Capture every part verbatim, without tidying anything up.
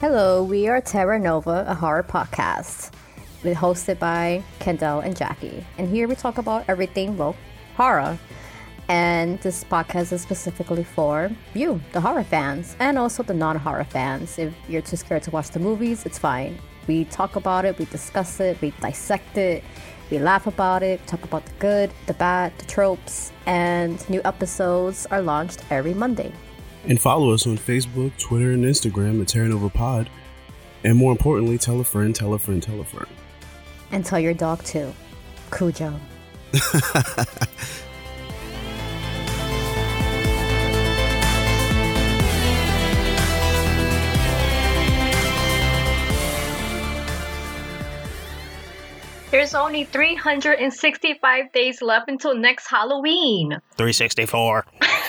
Hello, we are Terra Nova, a horror podcast. We're hosted by Kendall and Jackie. And here we talk about everything, well, horror. And this podcast is specifically for you, the horror fans, and also the non-horror fans. If you're too scared to watch the movies, it's fine. We talk about it, we discuss it, we dissect it, we laugh about it, talk about the good, the bad, the tropes, and new episodes are launched every Monday. And follow us on Facebook, Twitter, and Instagram at Terra Nova Pod. And more importantly, tell a friend, tell a friend, tell a friend. And tell your dog too. Cujo. There's only three hundred sixty-five days left until next Halloween. three sixty-four.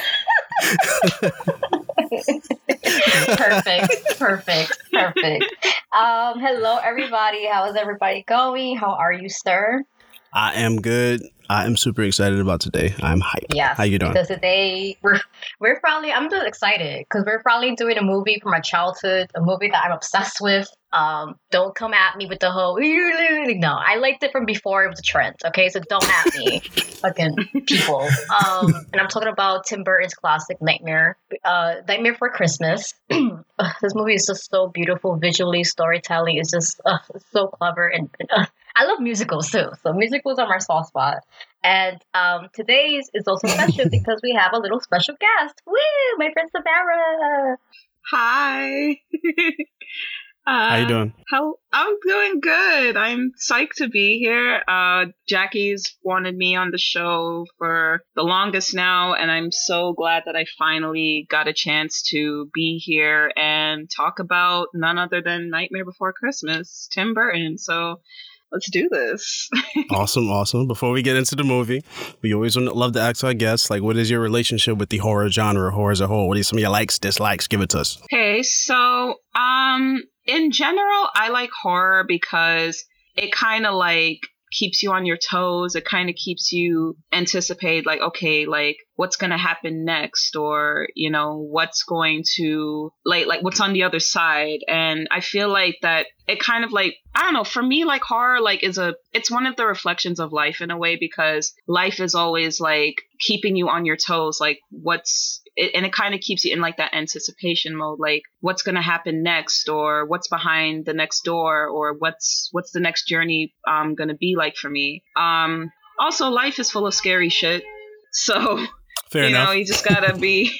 Perfect, perfect, perfect. Um, hello, everybody. How is everybody going? How are you, sir? I am good. I am super excited about today. I'm hyped. Yes. How you doing? Because today we're we're finally. I'm just excited because we're finally doing a movie from my childhood, a movie that I'm obsessed with. Um, don't come at me with the whole no. I liked it from before it was a trend. Okay, so don't at me, fucking people. Um, and I'm talking about Tim Burton's classic Nightmare, uh, Nightmare Before Christmas. This movie is just so beautiful visually. Storytelling is just uh, so clever, and, and uh, I love musicals too. So musicals are my soft spot. And um, today's is also special because we have a little special guest. Woo! My friend Samara. Hi. Uh, How you doing? How I'm doing good. I'm psyched to be here. Uh, Jackie's wanted me on the show for the longest now, and I'm so glad that I finally got a chance to be here and talk about none other than Nightmare Before Christmas, Tim Burton. So let's do this. Awesome, awesome. Before we get into the movie, we always love to ask our guests, like, what is your relationship with the horror genre, horror as a whole? What are some of your likes, dislikes? Give it to us. Okay, so um, in general, I like horror because it kind of like keeps you on your toes. It kind of keeps you anticipate, like, okay, like what's going to happen next, or, you know, what's going to like, like what's on the other side. And I feel like that it kind of like, I don't know, for me, like horror, like is a, it's one of the reflections of life in a way, because life is always like keeping you on your toes. Like what's, it, and it kind of keeps you in like that anticipation mode, like what's going to happen next, or what's behind the next door, or what's, what's the next journey um going to be like for me. Um, also life is full of scary shit. So, Fair you enough. know, you just gotta be,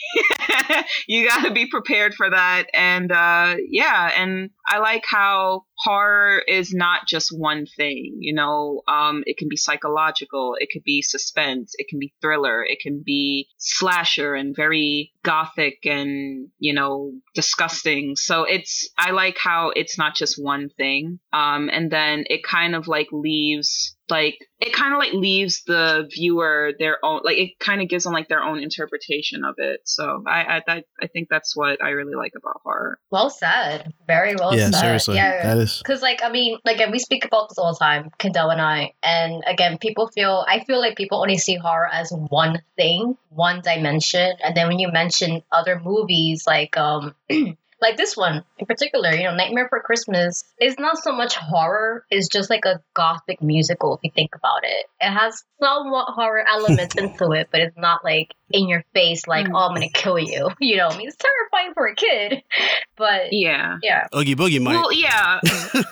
you gotta be prepared for that. And uh, yeah, and I like how horror is not just one thing, you know, um, it can be psychological, it could be suspense, it can be thriller, it can be slasher and very gothic and, you know, disgusting. So it's, I like how it's not just one thing. Um, and then it kind of like leaves like it kind of like leaves the viewer their own, like it kind of gives them like their own interpretation of it. So I I I think that's what I really like about horror. Well said. Very well yeah, said. Seriously. Yeah, that is. Because like I mean, like and we speak about this all the time, Kendall and I. And again, people feel I feel like people only see horror as one thing, one dimension. And then when you mention other movies like um like this one in particular, you know, Nightmare Before Christmas is not so much horror. It's just like a gothic musical if you think about it. It has somewhat horror elements into it, but it's not like in your face, like, mm. oh, I'm going to kill you. You know, I mean, it's terrifying for a kid. But yeah. Yeah. Oogie Boogie might. Well, yeah.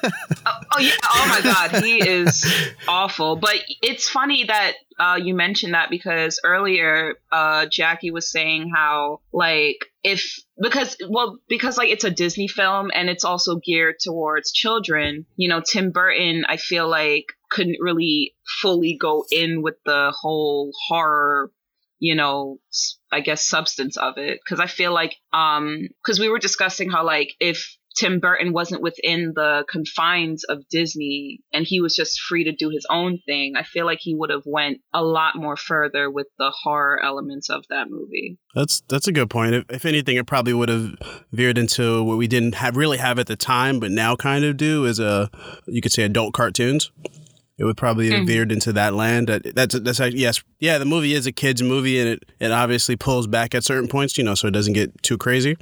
oh, oh, yeah. Oh, my God. He is awful. But it's funny that uh, you mentioned that because earlier uh, Jackie was saying how, like, if because well because like it's a Disney film and it's also geared towards children, you know, Tim Burton, I feel like couldn't really fully go in with the whole horror, you know, I guess substance of it, because I feel like um because we were discussing how like if Tim Burton wasn't within the confines of Disney and he was just free to do his own thing, I feel like he would have went a lot more further with the horror elements of that movie. That's that's a good point. If, if anything, it probably would have veered into what we didn't have really have at the time, but now kind of do, is a, you could say, adult cartoons. It would probably have mm-hmm. veered into that land. That, that's that's actually, yes, yeah. The movie is a kids movie, and it, it obviously pulls back at certain points, you know, so it doesn't get too crazy.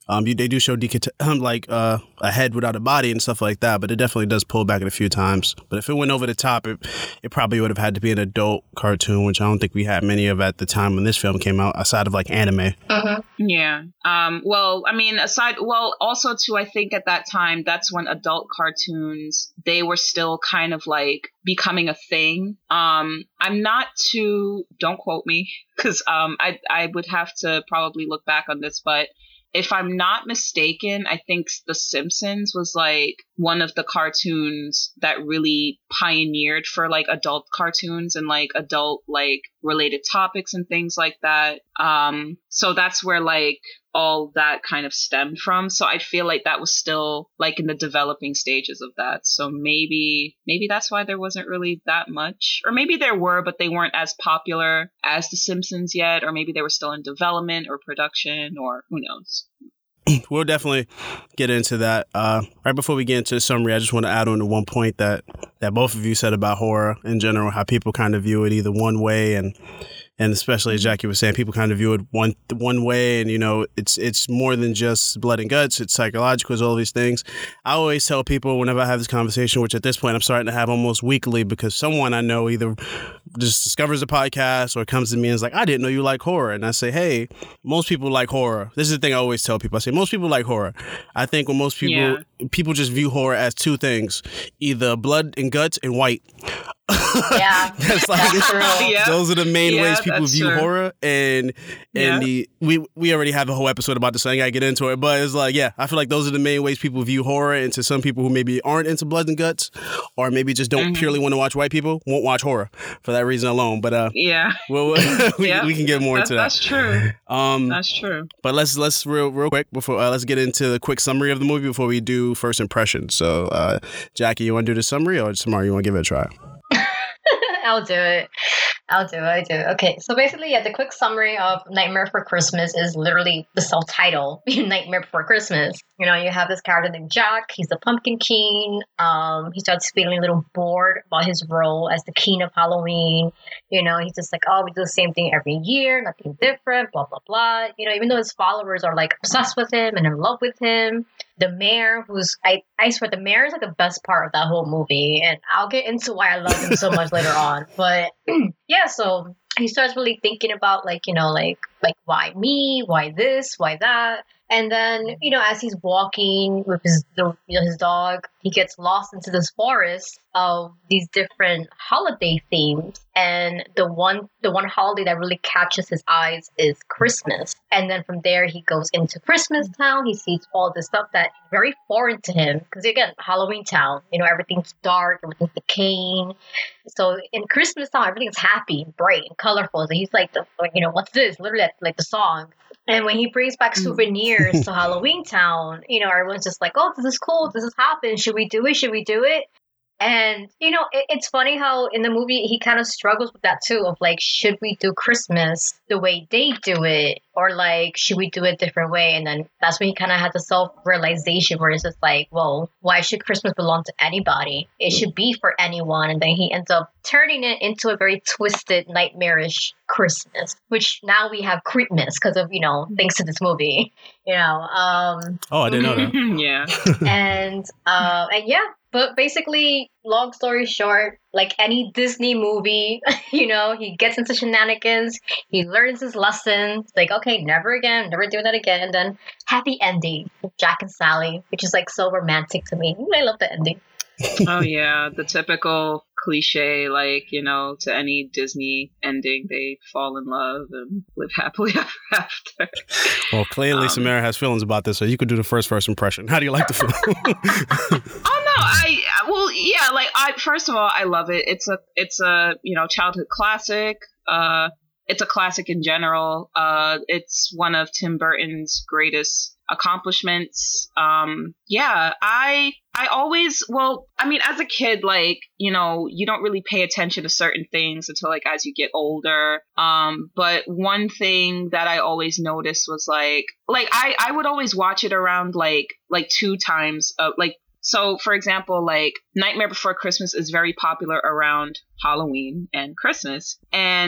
Um, you, they do show decont- um, like uh, a head without a body and stuff like that, but it definitely does pull back a few times. But if it went over the top, it it probably would have had to be an adult cartoon, which I don't think we had many of at the time when this film came out, aside of like anime. Uh-huh. Yeah. Um, well, I mean, aside, well, also too, I think at that time, that's when adult cartoons, they were still kind of like becoming a thing. Um, I'm not too, don't quote me, because um, I I would have to probably look back on this, but if I'm not mistaken, I think The Simpsons was like one of the cartoons that really pioneered for like adult cartoons and like adult like related topics and things like that. Um, so that's where like all that kind of stemmed from. So I feel like that was still like in the developing stages of that. So maybe maybe that's why there wasn't really that much, or maybe there were, but they weren't as popular as The Simpsons yet, or maybe they were still in development or production, or who knows. We'll definitely get into that. Uh, right before we get into the summary, I just want to add on to one point that, that both of you said about horror in general, how people kind of view it either one way, and and especially as Jackie was saying, people kind of view it one one way, and you know, it's it's more than just blood and guts. It's psychological, it's all these things. I always tell people whenever I have this conversation, which at this point I'm starting to have almost weekly, because someone I know either just discovers the podcast or comes to me and is like, I didn't know you like horror. And I say, hey, most people like horror. This is the thing I always tell people. I say, most people like horror. I think when most people, yeah. people just view horror as two things, either blood and guts and white. Yeah, that's like that's true. Yep. Those are the main yeah, ways people view true. horror, and and yeah. the we we already have a whole episode about this, so I ain't gotta get into it. But it's like, yeah, I feel like those are the main ways people view horror. And to some people who maybe aren't into blood and guts, or maybe just don't mm-hmm. purely want to watch white people, won't watch horror for that reason alone. But uh, yeah, well, we yeah. we can get more that's, into that. That's true. Um, that's true. But let's let's real real quick before uh, let's get into the quick summary of the movie before we do first impressions. So, uh, Jackie, you want to do the summary, or Samara, you want to give it a try? I'll do it. I'll do it. I do. Okay, so basically, yeah, the quick summary of Nightmare Before Christmas is literally the self-title, Nightmare Before Christmas. You know, you have this character named Jack. He's the Pumpkin King. Um, he starts feeling a little bored about his role as the King of Halloween. You know, he's just like, oh, we do the same thing every year, nothing different, blah, blah, blah. You know, even though his followers are like obsessed with him and in love with him. The mayor, who's, I, I swear, the mayor is like the best part of that whole movie. And I'll get into why I love him so much later on. But yeah, so he starts really thinking about like, you know, like, like why me? Why this? Why that? And then, you know, as he's walking with his, the, you know, his dog, he gets lost into this forest of these different holiday themes. And the one, the one holiday that really catches his eyes is Christmas. And then from there, he goes into Christmas Town. He sees all this stuff that's very foreign to him. Because again, Halloween Town, you know, everything's dark, everything's decaying. So in Christmas Town, everything's happy, bright, and colorful. So he's like, the, you know, what's this? Literally like the song. And when he brings back souvenirs to Halloween Town, you know, everyone's just like, oh, this is cool. This has happened. Should we do it? Should we do it? And, you know, it, it's funny how in the movie he kind of struggles with that too, of like, should we do Christmas the way they do it? Or like, should we do it a different way? And then that's when he kind of had the self-realization where it's just like, well, why should Christmas belong to anybody? It should be for anyone. And then he ends up turning it into a very twisted, nightmarish Christmas, which now we have Creepmas because of, you know, thanks to this movie, you know. Um, oh, I didn't know that. Yeah. And, uh, and yeah. But basically, long story short, like any Disney movie, you know, he gets into shenanigans, he learns his lesson. It's like, okay, never again, never do that again. And then happy ending with Jack and Sally, which is like so romantic to me. I love the ending. Oh, yeah. The typical cliche, like, you know, to any Disney ending, they fall in love and live happily ever after. Well, clearly um, Samara has feelings about this, so you could do the first first impression. How do you like the film? Oh, no, I, well, yeah, like, I, first of all, I love it. It's a, it's a, you know, childhood classic. Uh, it's a classic in general. Uh, it's one of Tim Burton's greatest accomplishments. Um, yeah, I, I always, well, I mean, as a kid, like, you know, you don't really pay attention to certain things until like as you get older. Um, but one thing that I always noticed was like, like I, I would always watch it around like, like two times, uh, like, so for example, like Nightmare Before Christmas is very popular around Halloween and Christmas. And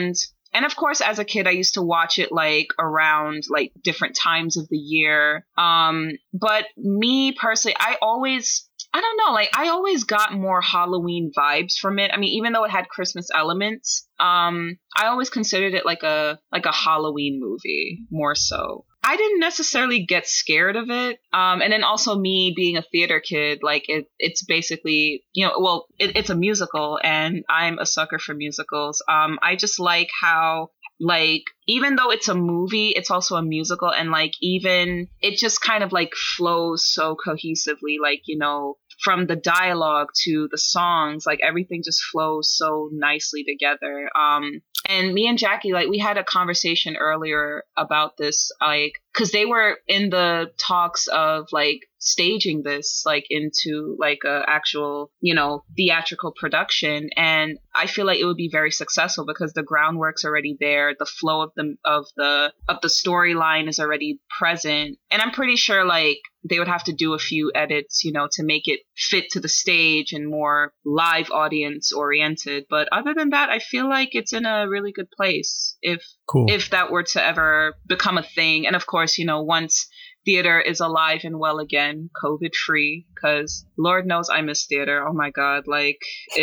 and of course, as a kid, I used to watch it like around like different times of the year. Um, but me personally, I always, I don't know, like I always got more Halloween vibes from it. I mean, even though it had Christmas elements, um, I always considered it like a like a Halloween movie more so. I didn't necessarily get scared of it. Um, and then also me being a theater kid, like it, it's basically, you know, well, it, it's a musical and I'm a sucker for musicals. Um, I just like how, like, even though it's a movie, it's also a musical. And like, even it just kind of like flows so cohesively, like, you know, from the dialogue to the songs, like everything just flows so nicely together. Um, and me and Jackie, like we had a conversation earlier about this, like, cause they were in the talks of like staging this like into like a actual, you know, theatrical production. And I feel like it would be very successful because the groundwork's already there. The flow of the, of the, of the storyline is already present. And I'm pretty sure like they would have to do a few edits, you know, to make it fit to the stage and more live audience oriented. But other than that, I feel like it's in a really good place if, cool. if that were to ever become a thing. And of course, you know, once theater is alive and well again, COVID free, because Lord knows I miss theater. Oh my God. Like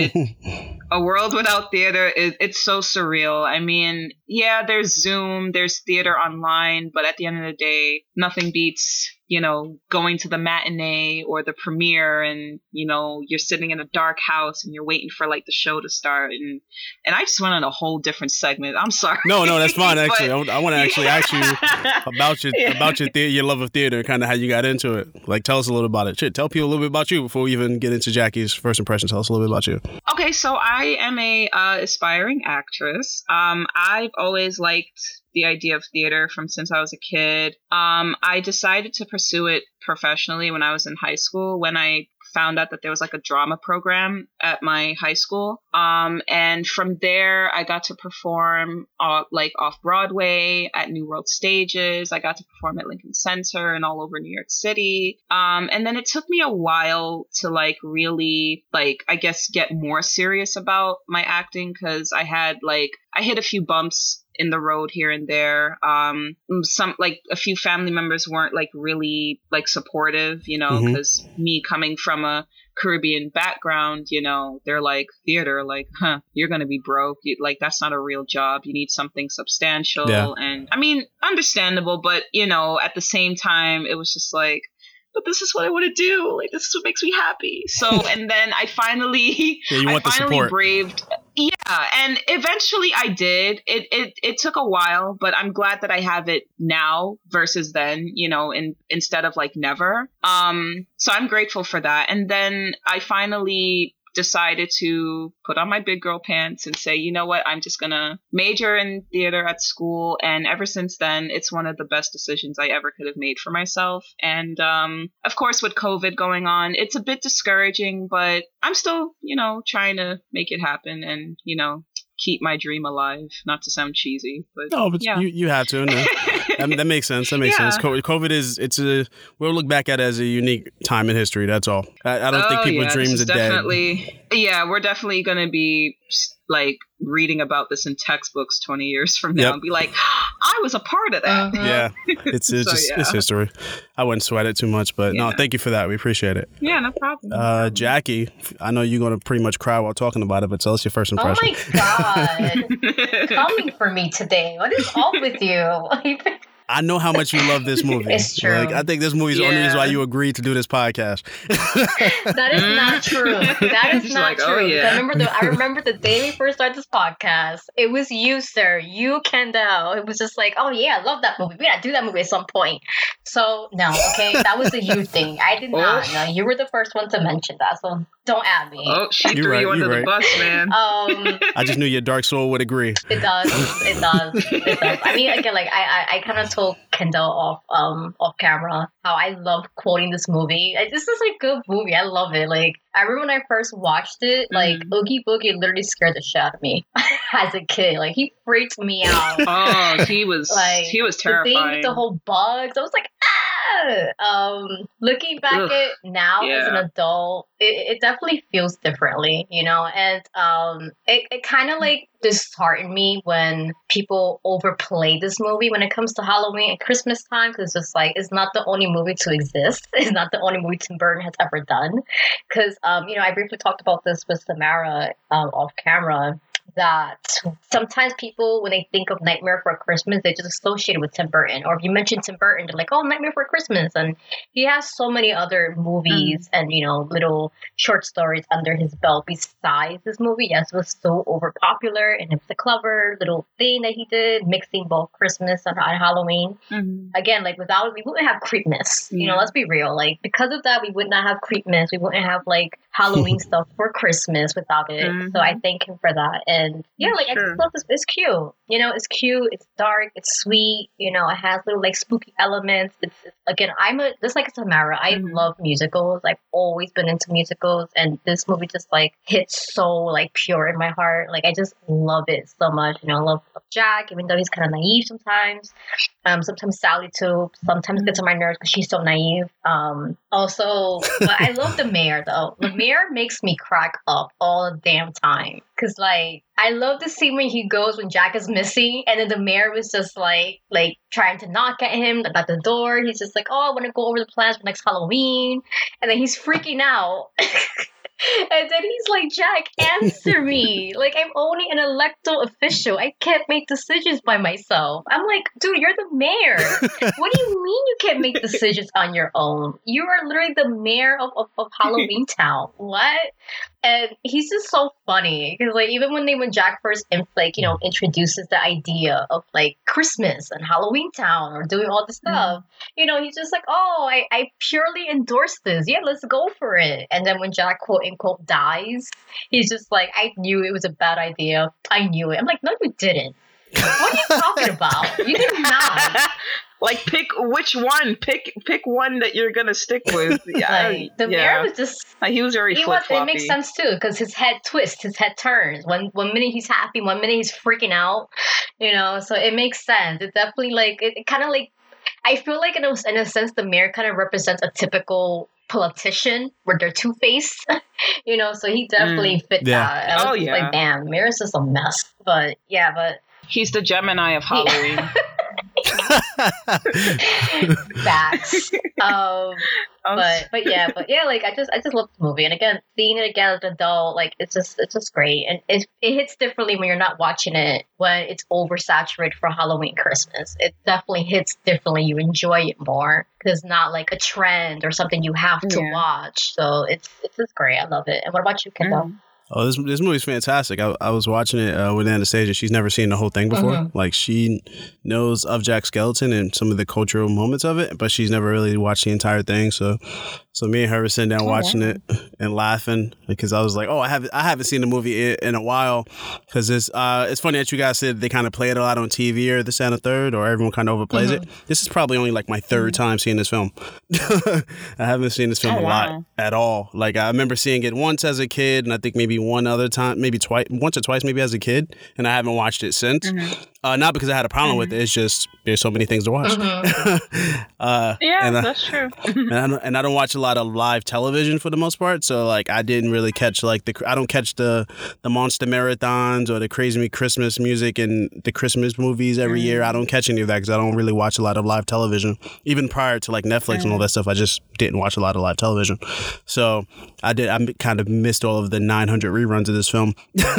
it, a world without theater, is it's so surreal. I mean, yeah, there's Zoom, there's theater online, but at the end of the day, nothing beats, you know, going to the matinee or the premiere and, you know, you're sitting in a dark house and you're waiting for like the show to start. And, and I just went on a whole different segment. I'm sorry. No, no, that's fine. Actually, but, I, I want to actually ask you about your, yeah. about your, the- your love of theater and kind of how you got into it. Like, tell us a little about it. Shit, tell people a little bit about you before we even get into Jackie's first impression. Tell us a little bit about you. Okay. So I am a uh, aspiring actress. Um, I've always liked the idea of theater from since I was a kid. Um, I decided to pursue it professionally when I was in high school, when I found out that there was like a drama program at my high school. Um, and from there, I got to perform uh, like off Broadway at New World Stages. I got to perform at Lincoln Center and all over New York City. Um, and then it took me a while to like really like, I guess, get more serious about my acting because I had like, I hit a few bumps in the road here and there. Um, some like a few family members weren't like really like supportive, you know, because mm-hmm. me coming from a Caribbean background, you know, they're like theater, like, huh, you're going to be broke. You, like, that's not a real job. You need something substantial. Yeah. And I mean, understandable, but you know, at the same time, it was just like, but this is what I want to do. Like, this is what makes me happy. So, and then I finally, yeah, you want I the finally support. braved. Yeah. And eventually I did. It, it, it took a while, but I'm glad that I have it now versus then, you know, in, instead of like never. Um, so I'm grateful for that. And then I finally decided to put on my big girl pants and say, you know what, I'm just gonna major in theater at school. And ever since then, it's one of the best decisions I ever could have made for myself. And um, of course, with COVID going on, it's a bit discouraging, but I'm still, you know, trying to make it happen and, you know, keep my dream alive. Not to sound cheesy, but no, but yeah. you, you have to. No. that, that makes sense. That makes yeah. sense. COVID is, it's a, we'll look back at it as a unique time in history. That's all. I, I don't oh, think people's yeah, dreams are definitely, dead. Yeah, we're definitely going to be like reading about this in textbooks twenty years from now yep. and be like, I was a part of that. Uh-huh. Yeah, it's it's, so, just, yeah. it's history. I wouldn't sweat it too much, but yeah. no, thank you for that. We appreciate it. Yeah, no problem. No uh, problem. Jackie, I know you're going to pretty much cry while talking about it, but tell us your first impression. Oh my God. Coming for me today. What is up with you? I know how much you love this movie. It's true. Like, I think this movie is yeah. the only reason why you agreed to do this podcast. That is not true. That is She's not like, true. Oh, yeah. I remember the I remember the day we first started this podcast. It was you, sir. You, Kendall. It was just like, oh yeah, I love that movie. We gotta do that movie at some point. So no, okay, that was a you thing. I did not. Oh. No, you were the first one to mention that. So don't at me. Oh, she you're threw right, you under right. the bus, man. Um, I just knew your dark soul would agree. It does. It does. It does. I mean, again, like I, I, I kind of told Kendall off, um, off camera how I love quoting this movie. This is a good movie. I love it. Like I remember when I first watched it, like mm. Oogie Boogie literally scared the shit out of me as a kid. Like he freaked me out. Oh, he was like he was terrifying. The thing with the whole bugs. I was like, ah. Yeah. Um, looking back Ugh. at now Yeah. as an adult, it, it definitely feels differently, you know, and um, it, it kind of like disheartened me when people overplay this movie when it comes to Halloween and Christmas time, because it's just like, it's not the only movie to exist. It's not the only movie Tim Burton has ever done. Because, um, you know, I briefly talked about this with Samara um, off camera, that sometimes people, when they think of Nightmare Before Christmas, they just associate it with Tim Burton. Or if you mention Tim Burton, they're like, oh, Nightmare Before Christmas. And he has so many other movies mm. and, you know, little short stories under his belt besides this movie. Yes, it was so overpopular, and it's a clever little thing that he did, mixing both Christmas and, and Halloween. Mm-hmm. Again, like, without it, we wouldn't have Creepmas. Yeah. You know, let's be real. Like, because of that, we would not have Creepmas. We wouldn't have, like, Halloween stuff for Christmas without it. Mm-hmm. So I thank him for that. And And yeah, like sure. I just love this. It's cute, you know. It's cute. It's dark. It's sweet. You know, it has little like spooky elements. It's, it's again, I'm a just like Tamara. I mm-hmm. love musicals. I've always been into musicals, and this movie just like hits so like pure in my heart. Like I just love it so much. You know, I love, love Jack, even though he's kind of naive sometimes. Um, sometimes Sally too. Sometimes gets on my nerves because she's so naive. Um, also, but I love the mayor though. The mayor makes me crack up all the damn time. Cause like I love the scene when he goes when Jack is missing, and then the mayor was just like like trying to knock at him at the door. He's just like, "Oh, I want to go over the plans for next Halloween," and then he's freaking out. And then he's like, Jack, answer me. Like, I'm only an elected official. I can't make decisions by myself. I'm like, dude, you're the mayor. What do you mean you can't make decisions on your own? You are literally the mayor of, of, of Halloween Town. What? And he's just so funny because, like, even when they when Jack first, like, you know, introduces the idea of like Christmas and Halloween Town or doing all this stuff, mm. you know, he's just like, oh, I, I purely endorse this. Yeah, let's go for it. And then when Jack quote unquote dies, he's just like, I knew it was a bad idea. I knew it. I'm like, no, you didn't. What are you talking about? You did not. Like, pick which one. Pick pick one that you're gonna stick with. Yeah, like, the yeah. mayor was just. Like, he was very he flip was, It makes sense too because his head twists, his head turns. One one minute he's happy, one minute he's freaking out. You know, so it makes sense. It definitely like it, it kind of like. I feel like in a, in a sense the mayor kind of represents a typical politician where they're two-faced. You know, so he definitely mm. fit yeah. that. I was oh just yeah. like, damn, the mayor's just a mess. But yeah, but. He's the Gemini of Halloween. Facts. Um, but but yeah, but yeah, like I just I just love the movie, and again, seeing it again as an adult, like it's just it's just great, and it it hits differently when you're not watching it when it's oversaturated for Halloween, Christmas. It definitely hits differently. You enjoy it more because it's not like a trend or something you have to yeah. watch. So it's it's just great. I love it. And what about you, Kendall? Mm. Oh, this this movie's fantastic. I, I was watching it uh, with Anastasia. She's never seen the whole thing before. Mm-hmm. Like, she knows of Jack Skellington and some of the cultural moments of it, but she's never really watched the entire thing. So, so me and her were sitting down oh, watching wow. it and laughing because I was like, "Oh, I haven't I haven't seen the movie in, in a while." Because it's uh it's funny that you guys said they kind of play it a lot on T V or this and a third, or everyone kind of overplays mm-hmm. it. This is probably only like my third mm-hmm. time seeing this film. I haven't seen this film oh, a lot wow. at all. Like, I remember seeing it once as a kid, and I think maybe one other time. Maybe twice, once or twice, maybe as a kid, and I haven't watched it since. Mm-hmm. Uh, not because I had a problem mm-hmm. with it. It's just there's so many things to watch. Mm-hmm. uh, yeah, and I, that's true. and, I don't, and I don't watch a lot of live television for the most part, so like I didn't really catch like the I don't catch the the monster marathons or the crazy me Christmas music and the Christmas movies every mm-hmm. year. I don't catch any of that because I don't really watch a lot of live television. Even prior to like Netflix mm-hmm. and all that stuff, I just didn't watch a lot of live television. So I did. I kind of missed all of the nine hundred reruns of this film.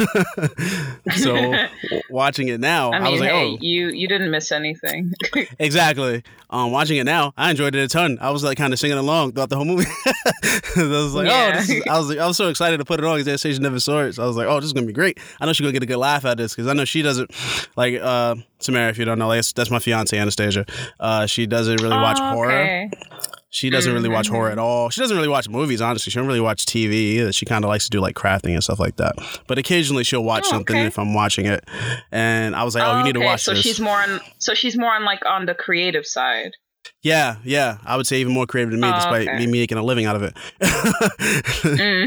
So w- watching it now, I, mean, I was like, hey, "Oh, you you didn't miss anything." Exactly. Um, watching it now, I enjoyed it a ton. I was like kind of singing along throughout the whole movie. I was like, yeah. "Oh, this is, I was like, I was so excited to put it on because Anastasia never saw it. So I was like, "Oh, this is gonna be great. I know she's gonna get a good laugh at this because I know she doesn't like uh, Samara. If you don't know, that's, that's my fiance Anastasia. Uh, she doesn't really watch oh, horror." Okay. She doesn't really watch horror at all. She doesn't really watch movies, honestly. She don't really watch T V either. She kind of likes to do like crafting and stuff like that. But occasionally she'll watch oh, something okay. if I'm watching it. And I was like, oh, oh you need okay. to watch so this. She's more on, so she's more on like on the creative side. Yeah, yeah. I would say even more creative than me, oh, despite okay. me making a living out of it. mm.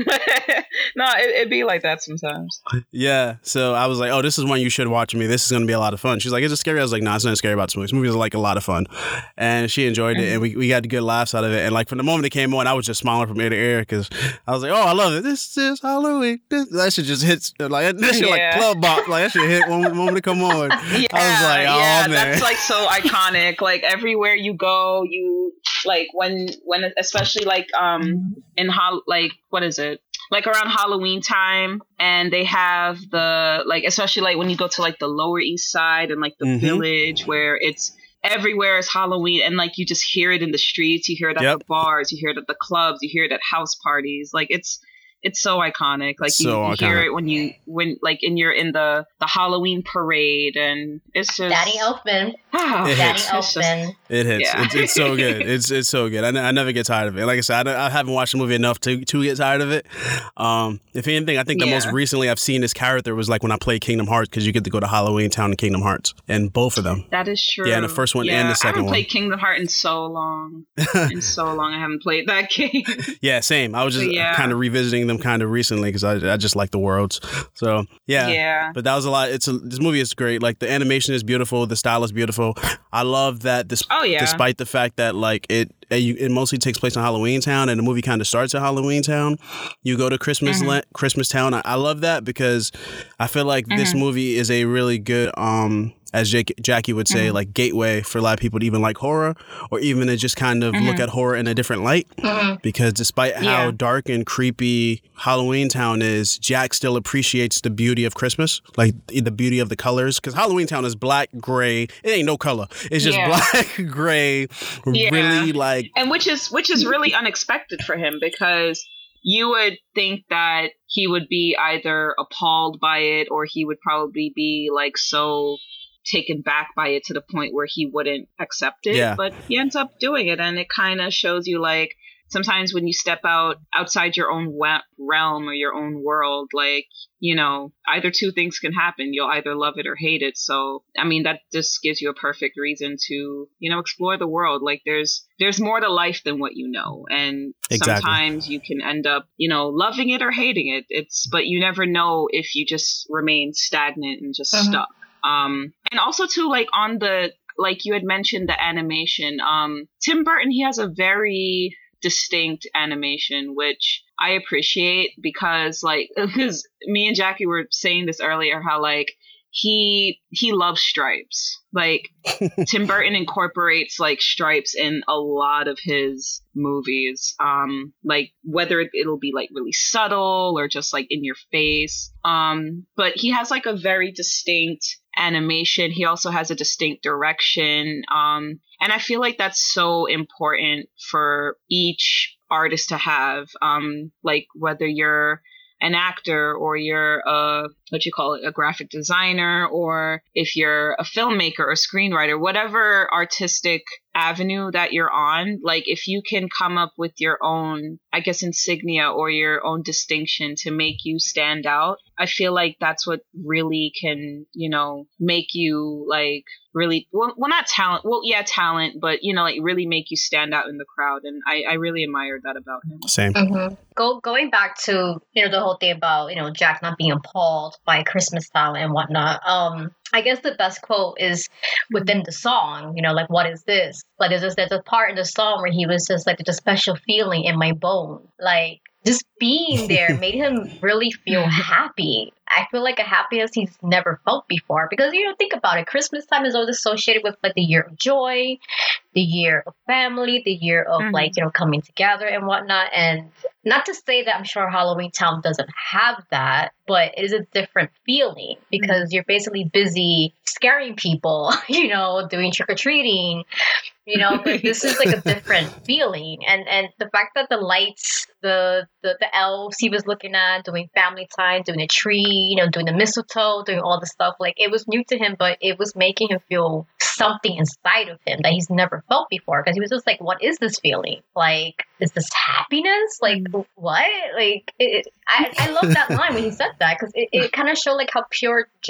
no, it, it'd be like that sometimes. Yeah. So I was like, oh, this is one you should watch with me. This is going to be a lot of fun. She's like, is it scary? I was like, no, nah, it's not scary about this movie. This movie is like a lot of fun. And she enjoyed it. And we, we got good laughs out of it. And like from the moment it came on, I was just smiling from ear to ear because I was like, oh, I love it. This is Halloween. This, that shit just hits like that shit Yeah. like club bop. Like that shit hit one moment to come on. Yeah, I was like, oh yeah, man. that's like so iconic. Like everywhere you go, you like when when especially like um in hol like what is it? Like around Halloween time, and they have the like especially like when you go to like the Lower East Side and like the Mhm. Village where it's everywhere is Halloween, and like you just hear it in the streets, you hear it at Yep. the bars, you hear it at the clubs, you hear it at house parties. Like it's it's so iconic. Like you, So you hear iconic. it when you when like and you're in the the Halloween parade, and it's just Danny Elfman. Ah, It Danny hits. it's just- Elfman. It hits. Yeah. It's, it's so good. It's it's so good. I, n- I never get tired of it. Like I said, I, don't- I haven't watched the movie enough to to get tired of it. Um, if anything, I think the most Yeah. recently I've seen this character was like when I played Kingdom Hearts because you get to go to Halloween Town and Kingdom Hearts, and both of them. That is true. Yeah, and the first one and Yeah, the I second haven't one. played Kingdom Hearts in so long. in so long, I haven't played that game. Yeah, same. I was just Yeah. kind of revisiting them kind of recently because I I just like the worlds. So yeah. Yeah. But that was a lot. It's a, this movie is great. Like the animation is beautiful, the style is beautiful. I love that. This, Oh, yeah. despite the fact that like it, it, you- it mostly takes place in Halloween Town, and the movie kind of starts at Halloween Town. You go to Christmas Mm-hmm. la- Christmas Town. I, I love that because I feel like this Mm-hmm. movie is a really good um. As Jake, Jackie would say, Mm-hmm. like gateway for a lot of people to even like horror, or even to just kind of look at horror in a different light. Because despite how Mm-hmm. Yeah. dark and creepy Halloween Town is, Jack still appreciates the beauty of Christmas, like the beauty of the colors. Because Halloween Town is black, gray. It ain't no color. It's just Yeah. black, gray. Yeah. Really like And which is which is really unexpected for him, because you would think that he would be either appalled by it, or he would probably be like so taken back by it to the point where he wouldn't accept it. Yeah. But he ends up doing it, and it kind of shows you like sometimes when you step out outside your own we- realm or your own world, like, you know, either two things can happen. You'll either love it or hate it. So, I mean, that just gives you a perfect reason to, you know, explore the world. Like there's, there's more to life than what you know. And Exactly. sometimes you can end up, you know, loving it or hating it. It's, but you never know if you just remain stagnant and just Mhm. stuck. Um, and also too, like on the, like you had mentioned the animation, um, Tim Burton, he has a very distinct animation, which I appreciate because like, because me and Jackie were saying this earlier, how like he, he loves stripes. Like Tim Burton incorporates like stripes in a lot of his movies. Um, like whether it, it'll be like really subtle or just like in your face. Um, but he has like a very distinct animation. He also has a distinct direction. Um, and I feel like that's so important for each artist to have. Um, like whether you're an actor or you're a, what you call it, a graphic designer, or if you're a filmmaker or screenwriter, whatever artistic avenue that you're on, like if you can come up with your own, I guess, insignia or your own distinction to make you stand out, I feel like that's what really can, you know, make you like really, well, well not talent, well, yeah, talent, but, you know, like really make you stand out in the crowd. And I, I really admired that about him. same. Mm-hmm. Go going back to, you know, the whole thing about, you know, Jack not being appalled by Christmas style and whatnot. Um, I guess the best quote is within the song, you know, like, what is this? Like, there's, this, there's a part in the song where he was just like, there's a special feeling in my bone. Like, just being there made him really feel happy. I feel like a happiness he's never felt before. Because, you know, think about it. Christmas time is always associated with, like, the year of joy, the year of family, the year of, Mhm. like, you know, coming together and whatnot. And not to say that I'm sure Halloween Town doesn't have that, but it is a different feeling because you're basically busy scaring people, you know, doing trick-or-treating, you know, but this is like a different feeling. And and the fact that the lights, the, the the elves he was looking at, doing family time, doing a tree, you know, doing the mistletoe, doing all the stuff, like it was new to him, but it was making him feel something inside of him that he's never felt before, because he was just like, what is this feeling? Like, is this happiness? Like, what? Like, it, it, I, I love that line when he said that, because it, it kind of showed like how pure Jack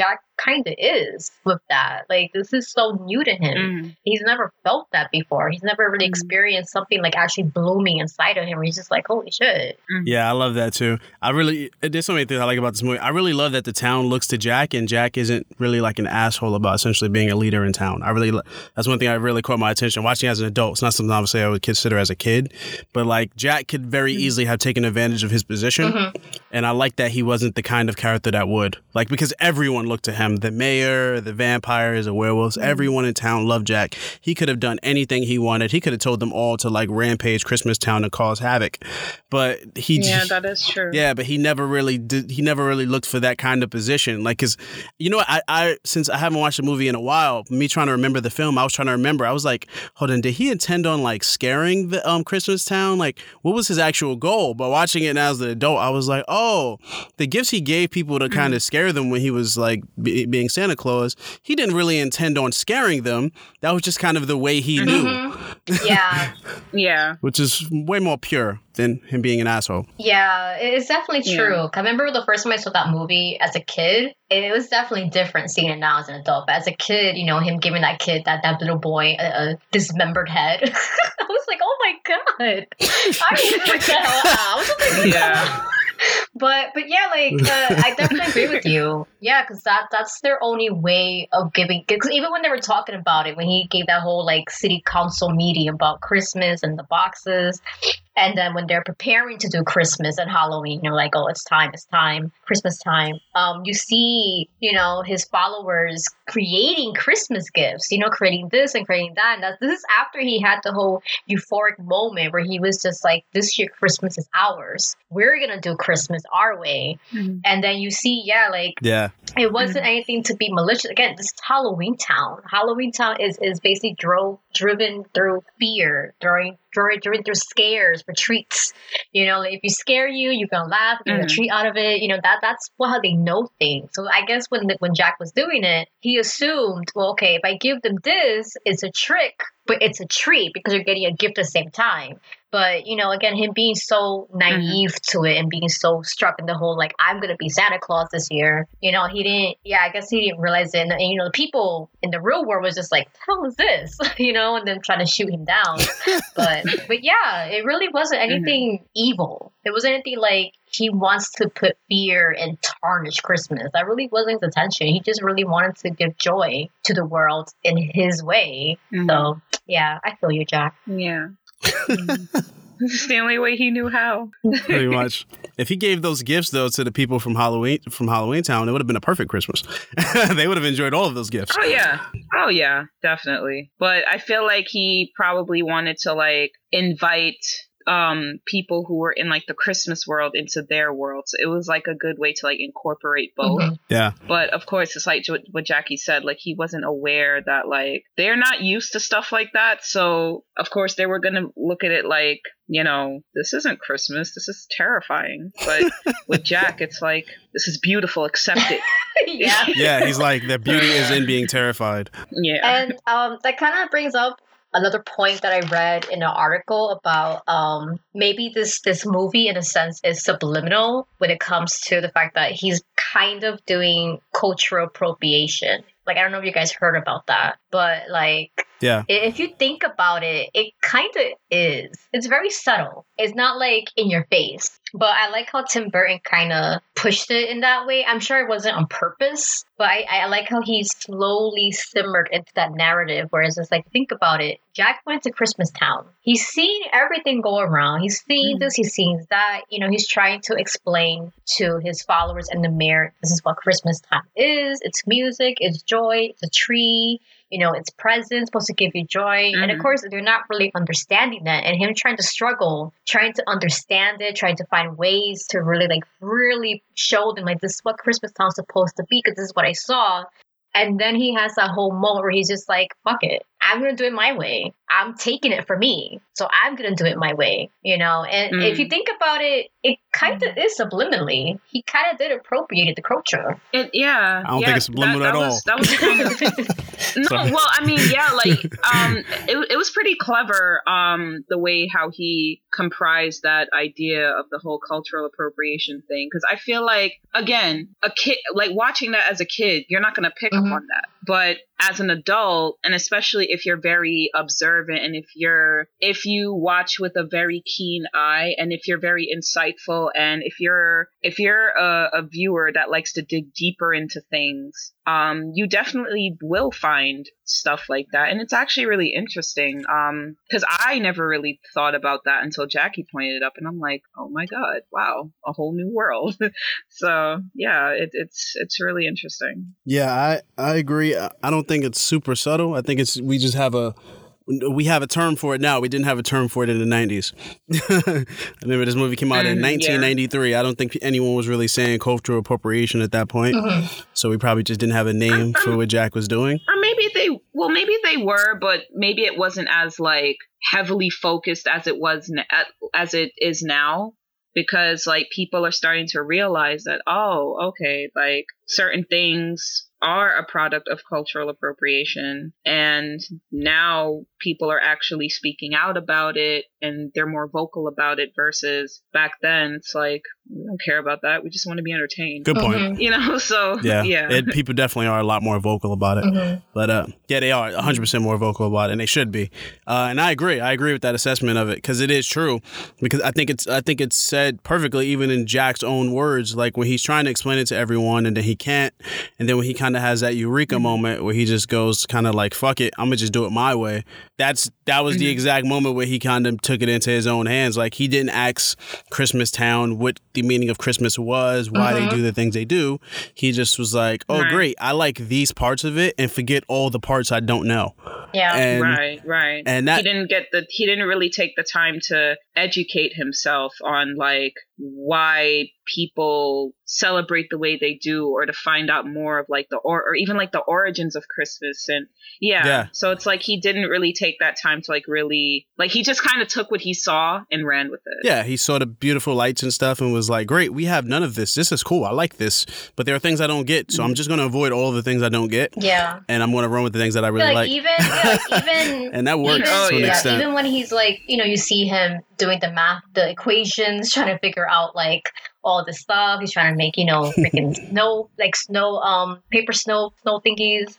kind of is with that. Like, this is so new to him. Mm. He's never felt that before. He's never really mm. experienced something like actually blooming inside of him where he's just like, holy shit. Mm. Yeah, I love that too. I really, there's so many things I like about this movie. I really love that the town looks to Jack, and Jack isn't really like an asshole about essentially being a leader in town. I really, that's one thing I really caught my attention watching as an adult. It's not something obviously I would consider as a kid, but like Jack could very easily have taken advantage of his position. Mm-hmm. And I like that he wasn't the kind of character that would. Like, because everyone looked to him. The mayor, the vampires, the werewolves, mm-hmm. everyone in town loved Jack. He could have done anything he wanted. He could have told them all to like rampage Christmas Town and cause havoc. But he Yeah, that is true. Yeah, but he never really did. He never really looked for that kind of position. Like, cause you know what? I, I since I haven't watched the movie in a while, me trying to remember the film, I was trying to remember. I was like, hold on, did he intend on like scaring the um Christmas Town? Like, what was his actual goal? But watching it now as an adult, I was like, oh, the gifts he gave people to kind of scare them when he was like b- being Santa Claus, he didn't really intend on scaring them. That was just kind of the way he mm-hmm. knew. Yeah. Yeah. Which is way more pure than him being an asshole. Yeah, it's definitely true. Yeah. I remember the first time I saw that movie as a kid, it was definitely different seeing it now as an adult. But as a kid, you know, him giving that kid, that, that little boy, a, a dismembered head, I was like, oh my God. I freaked the hell out. I was like, yeah. But but yeah, like uh, I definitely agree with you. Yeah, because that that's their only way of giving. Because even when they were talking about it, when he gave that whole like city council meeting about Christmas and the boxes, and then when they're preparing to do Christmas and Halloween, you're like, oh, it's time, it's time, Christmas time. Um, you see, you know, his followers creating Christmas gifts. You know, creating this and creating that. And that's, this is after he had the whole euphoric moment where he was just like, this year Christmas is ours. We're gonna do Christmas our way. Mm-hmm. And then you see, yeah, like yeah. It wasn't mm-hmm. anything to be malicious. Again, this is Halloween Town. Halloween Town is, is basically drove driven through fear, during driven through scares for treats. You know, like if you scare you, you're gonna laugh, you're gonna mm-hmm. treat out of it. You know, that that's how they know things. So I guess when the, when Jack was doing it, he assumed, well, okay, if I give them this, it's a trick, but it's a treat because you're getting a gift at the same time. But, you know, again, him being so naive mm-hmm. to it and being so struck in the whole, like, I'm going to be Santa Claus this year. You know, he didn't, yeah, I guess he didn't realize it. And, and you know, the people in the real world was just like, the hell is this? You know, and then trying to shoot him down. but, but yeah, it really wasn't anything mm-hmm. evil. It wasn't anything like he wants to put fear and tarnish Christmas. That really wasn't his intention. He just really wanted to give joy to the world in his way. Mm-hmm. So, yeah, I feel you, Jack. Yeah. It's the only way he knew how. Pretty much. If he gave those gifts though to the people from Halloween from Halloween Town, it would have been a perfect Christmas. They would have enjoyed all of those gifts. Oh yeah. Oh yeah, definitely. But I feel like he probably wanted to like invite um people who were in like the Christmas world into their world, so it was like a good way to like incorporate both. Mm-hmm. Yeah, but of course it's like what Jackie said, like he wasn't aware that like they're not used to stuff like that, so of course they were gonna look at it like, you know, this isn't Christmas, this is terrifying. But with Jack, it's like, this is beautiful, accept it. Yeah, yeah, he's like, the beauty is in being terrified. Yeah. And um that kind of brings up another point that I read in an article about um, maybe this this movie, in a sense, is subliminal when it comes to the fact that he's kind of doing cultural appropriation. Like, I don't know if you guys heard about that, but like, yeah, if you think about it, it kind of is. It's very subtle. It's not like in your face. But I like how Tim Burton kind of pushed it in that way. I'm sure it wasn't on purpose, but I, I like how he slowly simmered into that narrative. Whereas it's like, think about it. Jack went to Christmas Town. He's seen everything go around. He's seen mm. this, he's seen that. You know, he's trying to explain to his followers and the mayor, this is what Christmas time is. It's music, it's joy, it's a tree. You know, it's presents, supposed to give you joy. Mm-hmm. And of course, they're not really understanding that. And him trying to struggle, trying to understand it, trying to find ways to really, like, really show them, like, this is what Christmas Town's supposed to be, because this is what I saw. And then he has that whole moment where he's just like, fuck it. I'm going to do it my way. I'm taking it for me. So I'm going to do it my way, you know? And mm. if you think about it, it kind of mm. is subliminally. He kind of did appropriate the culture. It, yeah. I don't yeah, think it's subliminal that, that at was, all. That was kind of... no, well, I mean, yeah, like, um, it, it was pretty clever, um, the way how he comprised that idea of the whole cultural appropriation thing. Because I feel like, again, a kid, like watching that as a kid, you're not going to pick mm-hmm. up on that. But as an adult, and especially if you're very observant and if you're, if you watch with a very keen eye and if you're very insightful and if you're, if you're a, a viewer that likes to dig deeper into things, um, you definitely will find stuff like that. And it's actually really interesting. Um, cause I never really thought about that until Jackie pointed it up and I'm like, oh my God, wow, a whole new world. So yeah, it, it's, it's really interesting. Yeah, I, I agree. I don't think it's super subtle. I think it's, we just have a, we have a term for it now. We didn't have a term for it in the nineties. I remember this movie came out mm, in nineteen ninety-three. Yeah. I don't think anyone was really saying cultural appropriation at that point. Mm-hmm. So we probably just didn't have a name um, for what Jack was doing. Or maybe they, well, maybe they were, but maybe it wasn't as like heavily focused as it was, as it is now. Because like people are starting to realize that, oh, okay, like certain things are a product of cultural appropriation. And now people are actually speaking out about it and they're more vocal about it versus back then. It's like, we don't care about that. We just want to be entertained. Good point. Mm-hmm. You know, so yeah, yeah. It, people definitely are a lot more vocal about it. Mm-hmm. But uh, yeah, they are one hundred percent more vocal about it and they should be. Uh, and I agree. I agree with that assessment of it because it is true. Because I think it's I think it's said perfectly even in Jack's own words, like when he's trying to explain it to everyone and then he can't. And then when he kind of has that eureka mm-hmm. moment where he just goes kind of like, fuck it, I'm going to just do it my way. That's That was mm-hmm. the exact moment where he kind of took it into his own hands. Like he didn't ask Christmas Town what the meaning of Christmas was, why mm-hmm. they do the things they do. He just was like, oh, right. great. I like these parts of it and forget all the parts I don't know. Yeah. And, right, right. And that, he didn't get the, he didn't really take the time to educate himself on like why people celebrate the way they do or to find out more of like the or, or even like the origins of Christmas and yeah. yeah so it's like he didn't really take that time to like really like he just kind of took what he saw and ran with it. Yeah, he saw the beautiful lights and stuff and was like, great, we have none of this, this is cool, I like this, but there are things I don't get, so I'm just going to avoid all the things I don't get. Yeah, and I'm going to run with the things that I really like, like. Even yeah, like, even and that works even, to an yeah, extent. Even when he's like, you know, you see him doing the math, the equations, trying to figure out like all this stuff. He's trying to make, you know, freaking snow, like snow, um, paper snow, snow thingies.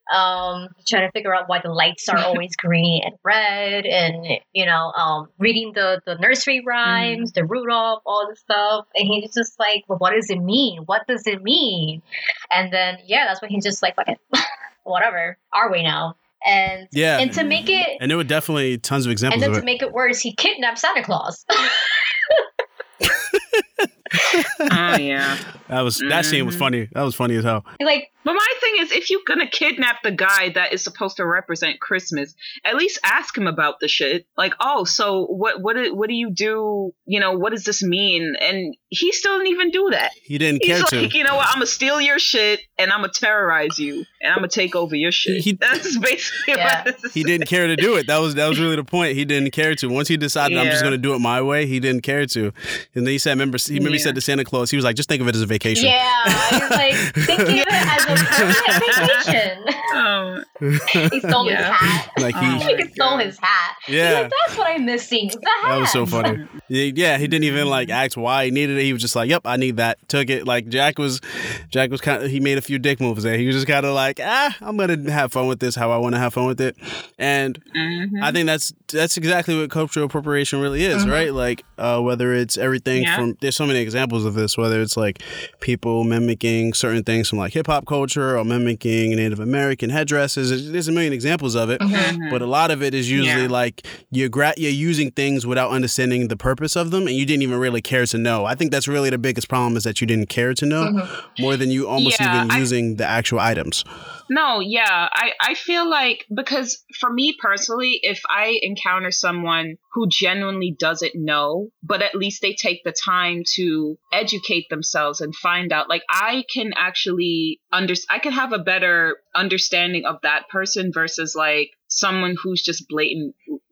Um, trying to figure out why the lights are always green and red, and you know, um, reading the the nursery rhymes, mm. the Rudolph, all this stuff, and he's just like, well, what does it mean? What does it mean? And then yeah, that's when he's just like, fucking whatever, our way now. And yeah, and to make it, and there were definitely tons of examples. And then of to it. make it worse, he kidnapped Santa Claus. Oh yeah, that was that mm-hmm. scene was funny. That was funny as hell. Like, but my thing is, if you're gonna kidnap the guy that is supposed to represent Christmas, at least ask him about the shit. Like, oh, so what? What? Do, what do you do? You know, what does this mean? And he still didn't even do that. He didn't He's care like, to. You know what? I'm gonna steal your shit and I'm gonna terrorize you and I'm gonna take over your shit. He, That's basically yeah. what this He didn't care to do it. That was that was really the point. He didn't care to. Once he decided, yeah. I'm just gonna do it my way, he didn't care to. And then he said, remember, he maybe yeah. said to Santa Claus, he was like, just think of it as a vacation. Yeah, he's like thinking of it as a permanent vacation. Oh. He stole yeah. his hat. Like he, oh he stole his hat. Yeah, he's like, that's what I'm missing. The hat. That was so funny. Yeah, he didn't even like ask why he needed it. He was just like, "Yep, I need that." Took it. Like Jack was, Jack was kind of. He made a few dick moves there. He was just kind of like, "Ah, I'm gonna have fun with this. How I want to have fun with it." And mm-hmm. I think that's that's exactly what cultural appropriation really is, mm-hmm. right? Like uh, whether it's everything yeah. from there's so many examples of this. Whether it's like people mimicking certain things from like hip hop culture or mimicking Native American headdresses. There's a million examples of it, mm-hmm. but a lot of it is usually yeah. like you're gra- you're using things without understanding the purpose of them, and you didn't even really care to know. I think that's really the biggest problem is that you didn't care to know mm-hmm. more than you almost yeah, even I, using the actual items. No, yeah, I, I feel like because for me personally, if I encounter someone who genuinely doesn't know, but at least they take the time to educate themselves and find out, like I can actually under I can have a better understanding of that person versus like someone who's just blatant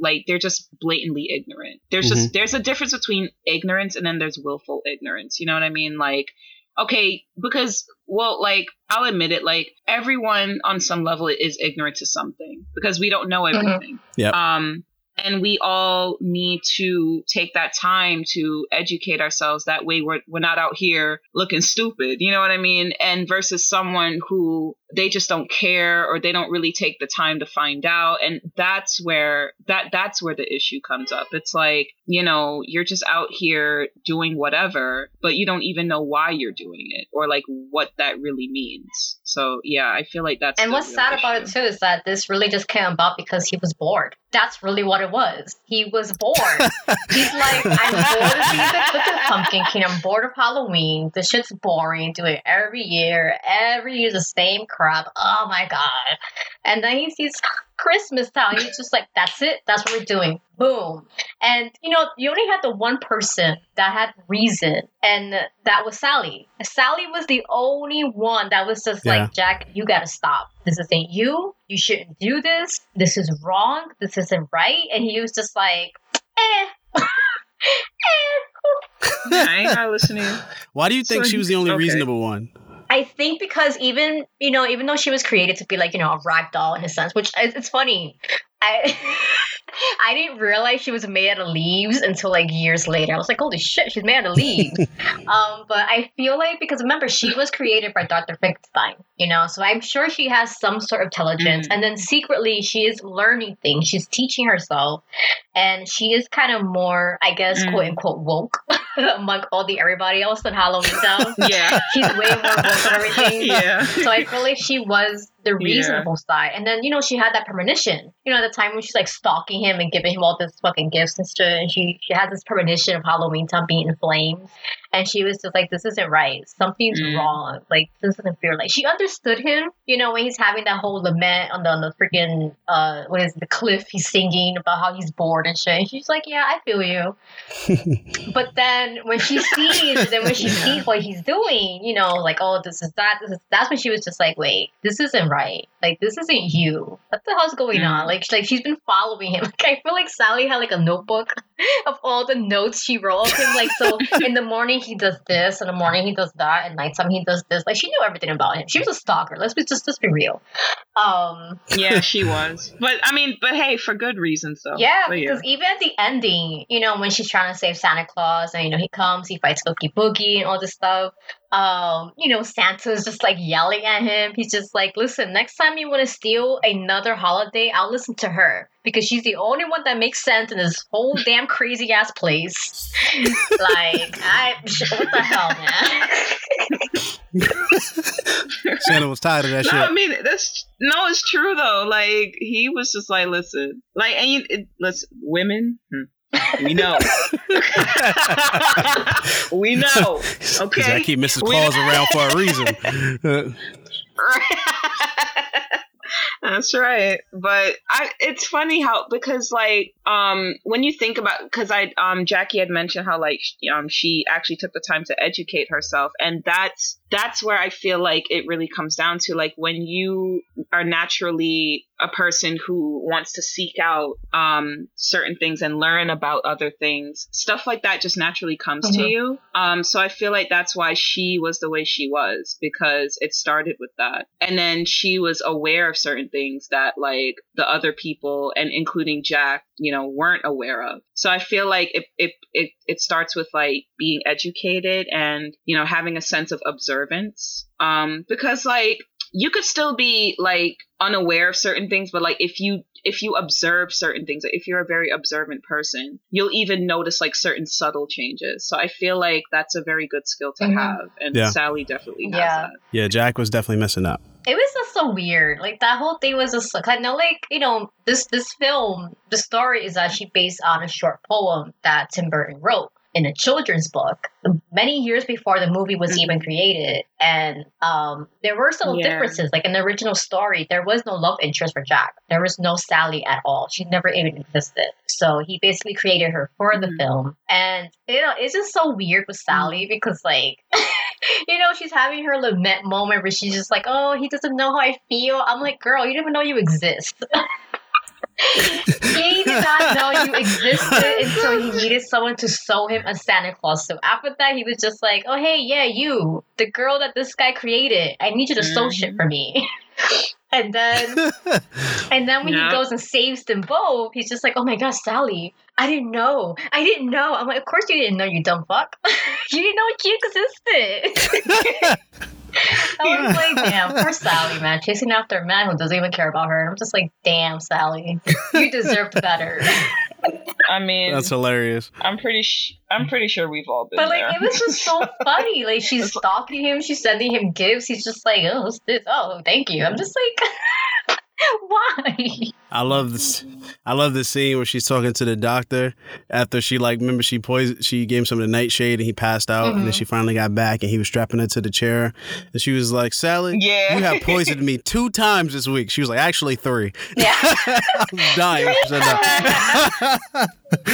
like they're just blatantly ignorant. There's mm-hmm. just there's a difference between ignorance and then there's willful ignorance. You know what I mean? Like, okay, because well, like I'll admit it, like everyone on some level is ignorant to something because we don't know everything. Mm-hmm. Yeah. Um, and we all need to take that time to educate ourselves. That way we're, we're not out here looking stupid. You know what I mean? And versus someone who they just don't care or they don't really take the time to find out. And that's where that that's where the issue comes up. It's like, you know, you're just out here doing whatever, but you don't even know why you're doing it or like what that really means. So, yeah, I feel like that's And what's sad issue. about it, too, is that this really just came about because he was bored. That's really what it was. He was bored. He's like, I'm bored of being the cooking pumpkin king. I'm bored of Halloween. This shit's boring. Do it every year. Every year the same crap. Oh my God. And then he sees Christmas Town. He's just like, that's it. That's what we're doing. Boom. And, you know, you only had the one person that had reason, and that was Sally. Sally was the only one that was just yeah. like, Jack, you gotta stop. This isn't you. You shouldn't do this. This is wrong. This isn't right. And he was just like, eh. eh. I ain't gotta listen to you. Why do you think so, she was the only okay. reasonable one? I think because even, you know, even though she was created to be like, you know, a rag doll in a sense, which it's funny. I I didn't realize she was made out of leaves until like years later. I was like, holy shit, she's made out of leaves. um, but I feel like, because remember, she was created by Doctor Frankenstein, you know, so I'm sure she has some sort of intelligence. Mm. And then secretly, she is learning things. She's teaching herself. And she is kind of more, I guess, mm. quote unquote, woke among all the everybody else in Halloween Town. Yeah. She's way more woke and everything. Yeah. So I feel like she was the reasonable yeah. side. And then, you know, she had that premonition. You know, at the time when she's like stalking him and giving him all this fucking gifts and shit. And she, she had this premonition of Halloween Town being in flames. And she was just like, this isn't right. Something's mm. wrong. Like, this doesn't feel like. She understood him, you know, when he's having that whole lament on the, on the freaking, uh, what is it, the cliff. He's singing about how he's bored and shit. And she's like, yeah, I feel you. But then when she sees, then when she sees what he's doing, you know, like, oh, this is that, this is, that's when she was just like, wait, this isn't right. Like, this isn't you. What the hell's going mm. on? Like, like, she's been following him. Like, I feel like Sally had like a notebook of all the notes she wrote of him. Like, so in the morning he does this, in the morning he does that, and nighttime he does this. Like, she knew everything about him. She was a stalker. Let's be just, just be real. Um, yeah, she was. But I mean, but hey, for good reasons though. Yeah, but, because yeah. even at the ending, you know, when she's trying to save Santa Claus, and you know he comes, he fights Oogie Boogie and all this stuff. Um, you know, Santa's just like yelling at him. He's just like, listen, next time you want to steal another holiday, I'll listen to her because she's the only one that makes sense in this whole damn crazy ass place. Like, I, what the hell, man? Santa was tired of that no, shit. I mean, that's no, it's true though. Like, he was just like, listen, like, and you, it, listen, women. Hmm. We know. We know. Okay. I keep Missus Claus around for a reason. That's right. But I, it's funny how, because like, um, when you think about, because I, um, Jackie had mentioned how like, um, she actually took the time to educate herself, and that's that's where I feel like it really comes down to, like, when you are naturally a person who wants to seek out um, certain things and learn about other things, stuff like that just naturally comes mm-hmm. to you. Um, so I feel like that's why she was the way she was, because it started with that. And then she was aware of certain things that, like, the other people, and including Jack, you know, weren't aware of. So I feel like it, it, it, it starts with, like, being educated and, you know, having a sense of observance. Um, because, like, you could still be, like, unaware of certain things, but, like, if you if you observe certain things, if you're a very observant person, you'll even notice, like, certain subtle changes. So I feel like that's a very good skill to mm-hmm. have, and yeah. Sally definitely has yeah. that. Yeah, Jack was definitely messing up. It was just so weird. Like, that whole thing was just, like, I know, like, you know, this this film, the story is actually based on a short poem that Tim Burton wrote in a children's book many years before the movie was mm-hmm. even created. And um, there were some yeah. differences. Like, in the original story, there was no love interest for Jack. There was no Sally at all. She never even existed. So he basically created her for mm-hmm. the film. And, you know, it's just so weird with Sally mm-hmm. because, like, you know, she's having her lament moment where she's just like, oh, he doesn't know how I feel. I'm like, girl, you don't even know you exist. He did not know you existed until he needed someone to sew him a Santa Claus suit. After that, he was just like, oh, hey, yeah, you, the girl that this guy created. I need you to sew shit for me. And then, and then when yeah. he goes and saves them both, he's just like, "Oh my God, Sally! I didn't know. I didn't know." I'm like, "Of course you didn't know, you dumb fuck. You didn't know she existed." I was like, "Damn, poor Sally, man, chasing after a man who doesn't even care about her." I'm just like, "Damn, Sally, you deserved better." I mean, that's hilarious. I'm pretty. Sh- I'm pretty sure we've all been. But like, there. it was just so funny. Like, she's stalking him. She's sending him gifts. He's just like, "Oh, what's this? Oh, thank you." I'm just like, why? I love this. I love the scene where she's talking to the doctor after she like remember she poisoned. She gave him some of the nightshade and he passed out. Mm-hmm. And then she finally got back and he was strapping her to the chair. And she was like, "Sally, yeah. you have poisoned me two times this week." She was like, "Actually, three." Yeah, I was dying. When she said that.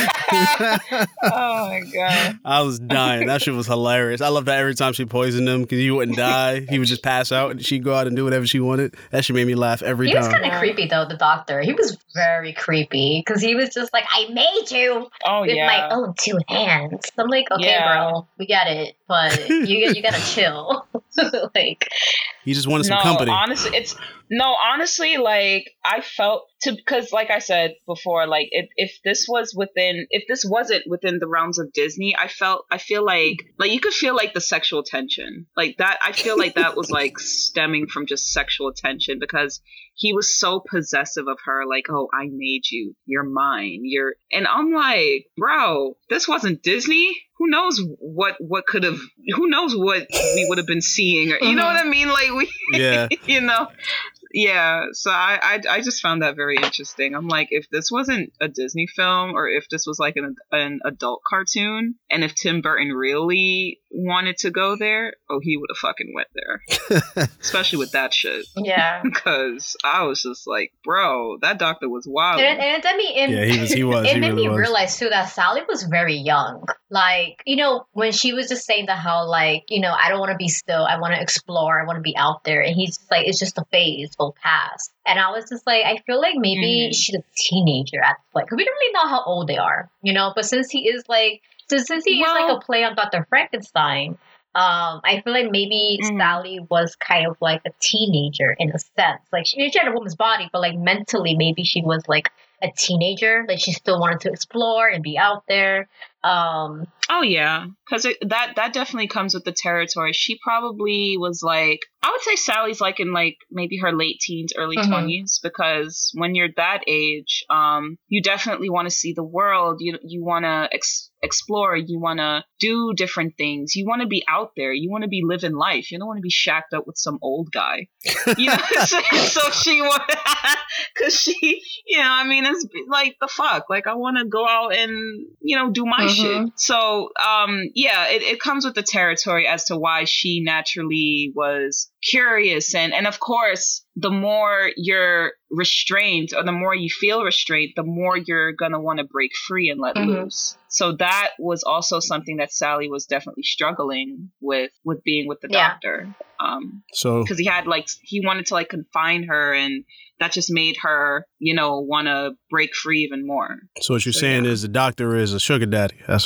Oh my God, I was dying. That shit was hilarious. I love that every time she poisoned him because he wouldn't die. He would just pass out and she'd go out and do whatever she wanted. That shit made me laugh every he time. He was kind of creepy though. The doctor, he was very creepy because he was just like, "I made you oh, with yeah. my own two hands." I'm like, "Okay, yeah. bro, we get it, but you you gotta chill." Like, he just wanted some no, company. Honestly, it's no, honestly, like I felt to because, like I said before, like if, if this was within, if this wasn't within the realms of Disney, I felt, I feel like, like you could feel like the sexual tension, like that. I feel like that was like stemming from just sexual tension because he was so possessive of her, like, "Oh, I made you, you're mine, you're," and I'm like, bro, this wasn't Disney. Who knows what what could have? Who knows what we would have been seeing? Or, you know what I mean? Like we, yeah, you know, yeah. So I, I I just found that very interesting. I'm like, if this wasn't a Disney film, or if this was like an an adult cartoon, and if Tim Burton really wanted to go there, oh, he would have fucking went there. Especially with that shit. Yeah. Because I was just like, bro, that doctor was wild. And, and then me, and, yeah, he was. He was. It he made really me was. realize too that Sally was very young. Like, you know, when she was just saying that how like, you know, I don't want to be still. I want to explore. I want to be out there. And he's just like, it's just a phase. It'll pass. And I was just like, I feel like maybe mm. she's a teenager at the point. Because we don't really know how old they are, you know. But since he is like, so since he well, is like a play on Doctor Frankenstein, um, I feel like maybe mm. Sally was kind of like a teenager in a sense. Like she, she had a woman's body, but like mentally, maybe she was like a teenager. Like she still wanted to explore and be out there. Um, oh yeah, because that that definitely comes with the territory. She probably was like, I would say Sally's like in like maybe her late teens, early twenties, mm-hmm. because when you're that age, um, you definitely want to see the world. You you want to ex- explore. You want to do different things. You want to be out there. You want to be living life. You don't want to be shacked up with some old guy. You know, so, so she wanted, because she, you know, I mean, it's like the fuck. Like I want to go out and you know do my. Mm-hmm. Shit. So, um, yeah, it, it comes with the territory as to why she naturally was curious. And, and of course, the more you're restrained or the more you feel restrained, the more you're going to want to break free and let mm-hmm. loose. So that was also something that Sally was definitely struggling with, with being with the yeah. doctor. Um, so, because he had like, he wanted to like confine her, and that just made her, you know, want to break free even more. So what you're so, saying yeah. is the doctor is a sugar daddy. That's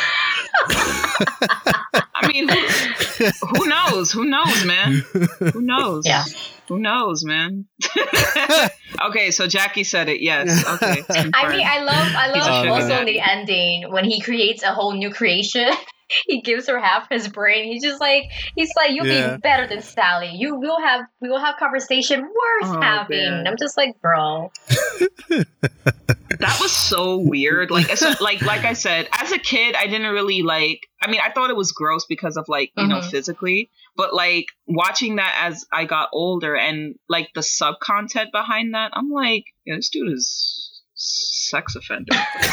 I mean, who, who knows? Who knows, man? Who knows? Yeah. Who knows, man? Okay, so Jackie said it. Yes. Okay. I mean, I love, I love also daddy. The ending when he creates a whole new creation. He gives her half his brain. He's just like, he's like, you'll yeah. be better than Sally. You will have, we will have conversation worth oh, having. Man. I'm just like, bro. That was so weird. Like, so, like, like I said, as a kid, I didn't really like. I mean, I thought it was gross because of like, you mm-hmm. know, physically. But like watching that as I got older and like the sub content behind that, I'm like, yeah, this dude is sex offender.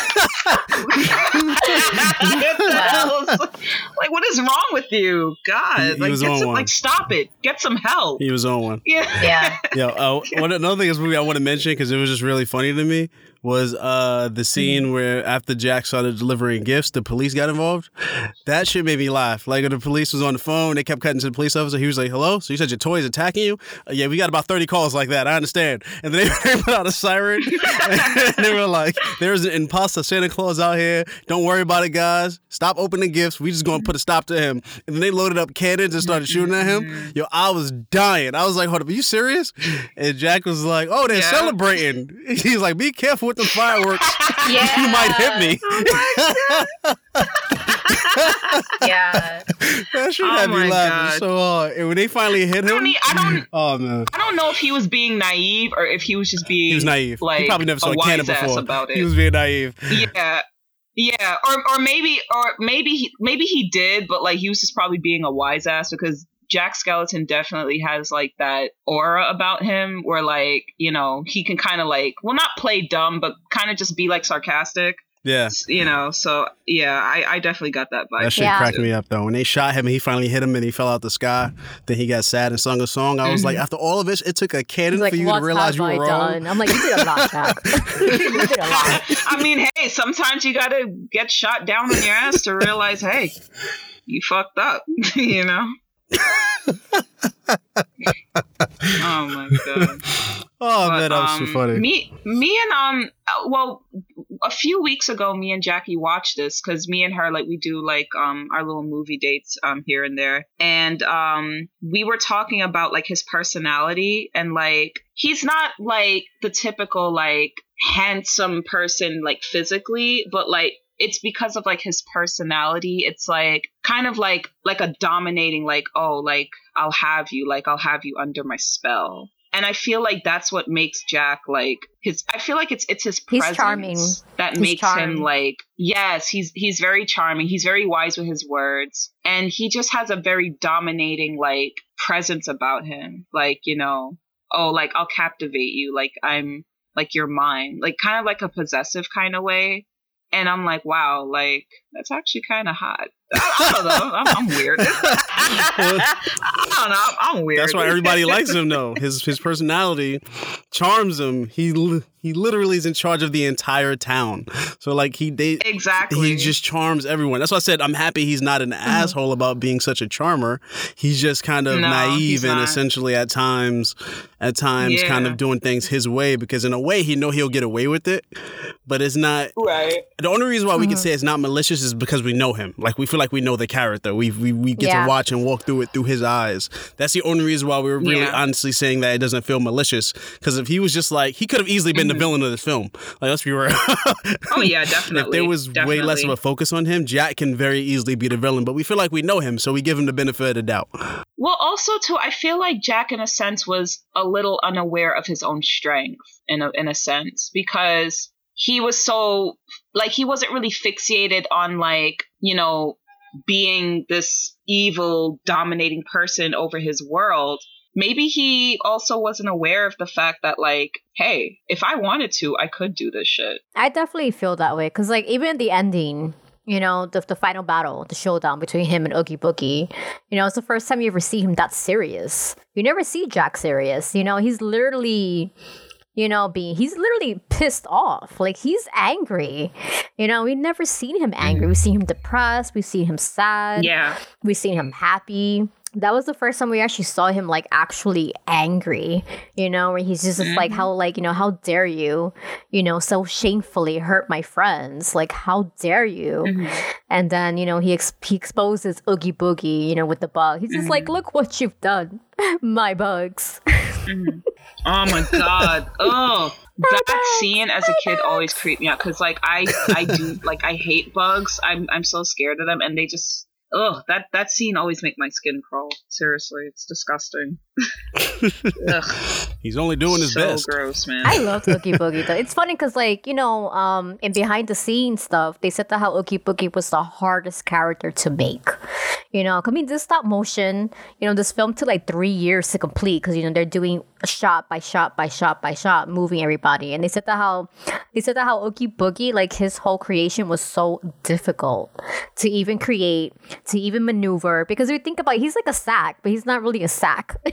Wow. Like, what is wrong with you? God, he, he like, was get on some, one. like, stop it. Get some help. He was on one. Yeah. Yeah. Yo, uh, one, another thing is movie I want to mention because it was just really funny to me was uh, the scene where after Jack started delivering gifts, the police got involved. That shit made me laugh. Like when the police was on the phone, they kept cutting to the police officer. He was like, hello? So you said your toy's attacking you? Uh, yeah, we got about thirty calls like that. I understand. And then they put out a siren. And they were like, there's an imposter Santa Claus out here. Don't worry about it, guys. Stop opening gifts. We just going to put a stop to him. And then they loaded up cannons and started shooting at him. Yo, I was dying. I was like, hold up, are you serious? And Jack was like, oh, they're yeah. celebrating. He's like, be careful with the fireworks. Yeah. You might hit me. Oh yeah. That shit oh had me laughing God. so hard. And when they finally hit him, I don't, I don't, oh man, I don't know if he was being naive or if he was just being. He was naive. Like, he probably never saw a cannon before. About it. He was being naive. Yeah. Yeah, or or maybe or maybe he, maybe he did, but like he was just probably being a wise ass because Jack Skellington definitely has like that aura about him where like, you know, he can kind of like, well, not play dumb, but kind of just be like sarcastic. Yeah. You know, so yeah, I, I definitely got that vibe. That shit yeah. cracked me up though. When they shot him and he finally hit him and he fell out the sky, then he got sad and sung a song. I was mm-hmm. like, after all of this, it took a cannon like, for you to realize you were I wrong. Done? I'm like, you did a lot, Jack. You did a lot. I mean, hey, sometimes you gotta get shot down on your ass to realize, hey, you fucked up, you know? Oh my God. Oh but, man, that was um, so funny. Me, me and um, well, a few weeks ago, me and Jackie watched this because me and her, like, we do like um our little movie dates um here and there, and um we were talking about like his personality and like he's not like the typical like handsome person like physically, but like it's because of like his personality. It's like kind of like like a dominating like, oh, like I'll have you, like I'll have you under my spell. And I feel like that's what makes Jack like his. I feel like it's it's his presence he's charming. that he's makes charming. him like. Yes, he's he's very charming. He's very wise with his words, and he just has a very dominating like presence about him. Like, you know, oh, like I'll captivate you. Like I'm like you're mine. Like kind of like a possessive kind of way. And I'm like, wow, like that's actually kind of hot. I, I don't know. I'm, I'm weird. I don't know. I'm, I'm weird. That's why everybody likes him, though. His his personality charms him. He li- he literally is in charge of the entire town. So like he they exactly he just charms everyone. That's why I said I'm happy he's not an mm-hmm. asshole about being such a charmer. He's just kind of no, naive and not. essentially at times at times yeah. kind of doing things his way because in a way he know he'll get away with it, but it's not right. The only reason why we mm-hmm. can say it's not malicious is because we know him. Like we feel like we know the character. We we we get yeah. to watch and walk through it through his eyes. That's the only reason why we were really yeah. honestly saying that it doesn't feel malicious. Because if he was just like, he could have easily been mm-hmm. the villain of this film. Like, let's be real. Oh yeah, definitely. If there was definitely. way less of a focus on him, Jack can very easily be the villain. But we feel like we know him, so we give him the benefit of the doubt. Well, also too, I feel like Jack, in a sense, was a little unaware of his own strength. In a in a sense, because he was so like he wasn't really fixated on like, you know, being this evil dominating person over his world. Maybe he also wasn't aware of the fact that like, hey, if I wanted to, I could do this shit. I definitely feel that way because like even the ending, you know, the the final battle, the showdown between him and Oogie Boogie, you know, it's the first time you ever see him that serious. You never see Jack serious. You know, he's literally, you know, being, he's literally pissed off. Like, he's angry. You know, we've never seen him angry. We've seen him depressed. We've seen him sad. Yeah. We've seen him happy. That was the first time we actually saw him, like, actually angry, you know, where he's just mm-hmm. like, how, like, you know, how dare you, you know, so shamefully hurt my friends? Like, how dare you? Mm-hmm. And then, you know, he, ex- he exposes Oogie Boogie, you know, with the bug. He's just mm-hmm. like, look what you've done, my bugs. Mm-hmm. Oh, my God. Oh, that scene as a kid always creeped me out because, like, I, I do, like, I hate bugs. I'm, I'm so scared of them, and they just... Ugh, that, that scene always make my skin crawl. Seriously, it's disgusting. Ugh. He's only doing his so best. So gross, man. I love Oogie Boogie though. It's funny because, like, you know, um, in behind the scenes stuff, they said that how Oogie Boogie was the hardest character to make. You know, I mean, this stop motion, you know, this film took like three years to complete because, you know, they're doing shot by shot by shot by shot, moving everybody. And they said that how they said that how Oogie Boogie, like, his whole creation was so difficult to even create, to even maneuver. Because if you think about it, he's like a sack, but he's not really a sack.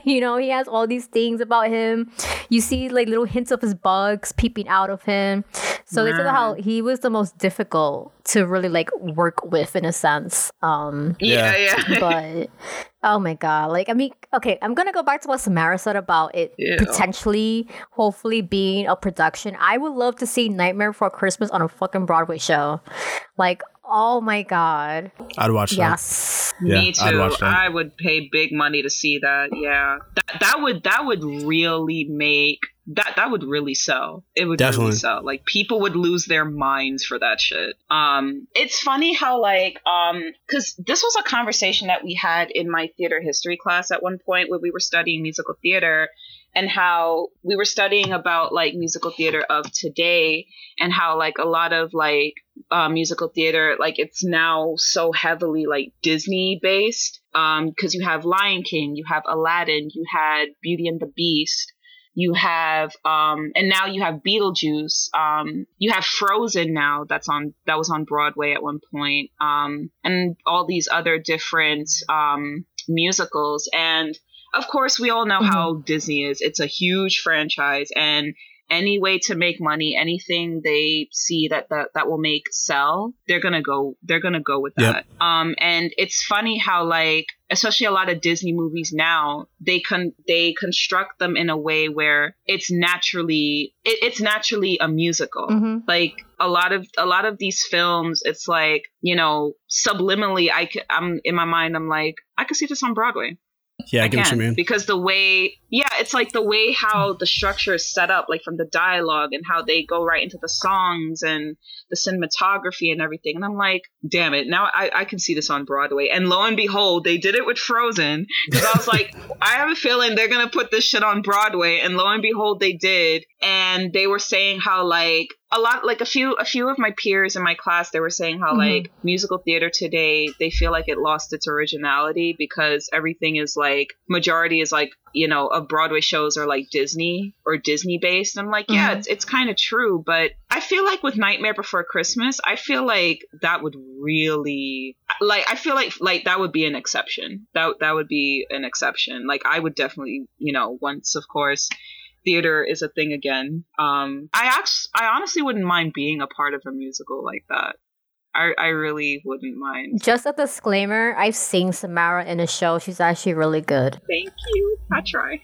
You know, he has all these things about him. You see like little hints of his bugs peeping out of him. So they said how he was the most difficult to really like work with in a sense. Um, yeah, yeah. But oh my god, like I mean, okay, I'm gonna go back to what Samara said about it Ew. potentially, hopefully being a production. I would love to see Nightmare Before Christmas on a fucking Broadway show. Like, oh my god, I'd watch that. yes. Yeah, Me too. I'd watch that. I would pay big money to see that. Yeah, that that would that would really make that that would really sell. It would Definitely. really sell. Like people would lose their minds for that shit. Um, it's funny how like um, because this was a conversation that we had in my theater history class at one point when we were studying musical theater. And how we were studying about like musical theater of today and how like a lot of like uh, musical theater, like it's now so heavily like Disney based. Um, cause you have Lion King, you have Aladdin, you had Beauty and the Beast, you have, um, and now you have Beetlejuice. Um, you have Frozen now that's on, that was on Broadway at one point. Um, and all these other different, um, musicals. And of course, we all know mm-hmm. how Disney is. It's a huge franchise, and any way to make money, anything they see that that, that will make sell, they're gonna go. They're gonna go with that. Yep. Um, and it's funny how like, especially a lot of Disney movies now, they con they construct them in a way where it's naturally it, it's naturally a musical. Mm-hmm. Like a lot of a lot of these films, it's like, you know, subliminally, I c- I'm in my mind, I'm like, I could see this on Broadway. Yeah, I, I get what you mean. Because the way, yeah, it's like the way how the structure is set up, like from the dialogue and how they go right into the songs and the cinematography and everything. And I'm like, damn it, now I, I can see this on Broadway. And lo and behold, they did it with Frozen. Because I was like, I have a feeling they're going to put this shit on Broadway. And lo and behold, they did. And they were saying how like, a lot, like a few, a few of my peers in my class, they were saying how mm-hmm. like musical theater today, they feel like it lost its originality because everything is like, majority is like, you know, of Broadway shows are like Disney or Disney based. I'm like, yeah, mm-hmm. it's it's kind of true. But I feel like with Nightmare Before Christmas, I feel like that would really, like, I feel like like that would be an exception. That that would be an exception. Like I would definitely, you know, once, of course, theater is a thing again. Um, I actually, I honestly wouldn't mind being a part of a musical like that. I, I really wouldn't mind. Just a disclaimer, I've seen Samara in a show. She's actually really good. Thank you. I try.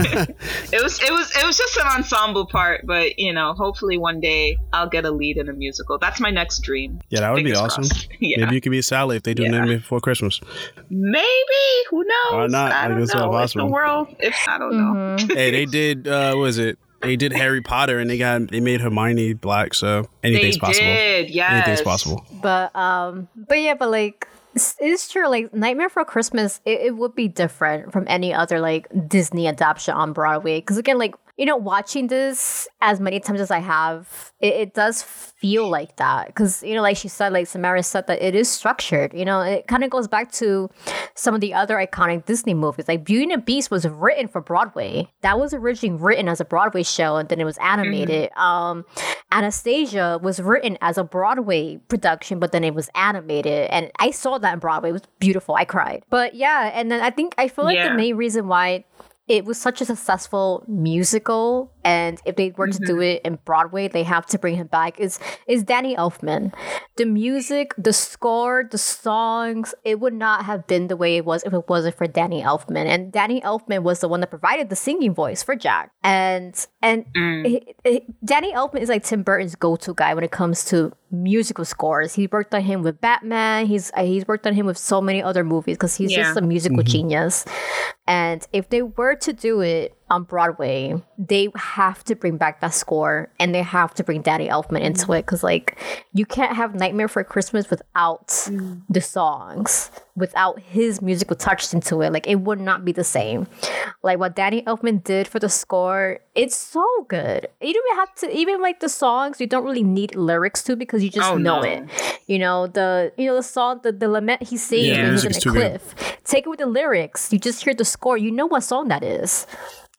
it was it was it was just an ensemble part, but you know, hopefully one day I'll get a lead in a musical. That's my next dream. Yeah, that would Fingers be awesome. yeah. Maybe you could be Sally if they do yeah. Nightmare Before Christmas. Maybe. Who knows? Why not? I I don't guess know. it's If the possible. world, if I don't mm-hmm. know. Hey, they did. Uh, what was it? They did Harry Potter, and they got they made Hermione black. So anything's they possible. Did, yes. Anything's possible. But um, but yeah, but like it's, it's true. Like Nightmare Before Christmas, it, it would be different from any other like Disney adaptation on Broadway. Because again, like you know, watching this as many times as I have, it, it does feel like that. Because you know, like she said, like Samara said, that it is structured. You know, it kind of goes back to some of the other iconic Disney movies. Like Beauty and the Beast was written for Broadway. That was originally written as a Broadway show, and then it was animated. Mm-hmm. Um, Anastasia was written as a Broadway production, but then it was animated, and I saw that in Broadway. It was beautiful. I cried. But yeah, and then I think I feel like yeah. the main reason why it was such a successful musical, and if they were mm-hmm. to do it in Broadway, they have to bring him back, is is Danny Elfman. The music, the score, the songs, it would not have been the way it was if it wasn't for Danny Elfman. And Danny Elfman was the one that provided the singing voice for Jack. And and mm. it, it, Danny Elfman is like Tim Burton's go-to guy when it comes to musical scores. He worked on him with Batman. He's uh, he's worked on him with so many other movies because he's yeah. just a musical mm-hmm. genius. And if they were to do it on Broadway, they have to bring back that score, and they have to bring Danny Elfman into mm. it, because like you can't have Nightmare for Christmas without mm. the songs, without his musical touch into it. Like it would not be the same. Like what Danny Elfman did for the score, it's so good. You don't even have to, even like the songs, you don't really need lyrics to, because you just oh, know no. it. You know the you know the song, the, the lament he sings yeah, when he's in a cliff. Good. Take it with the lyrics. You just hear the score. You know what song that is.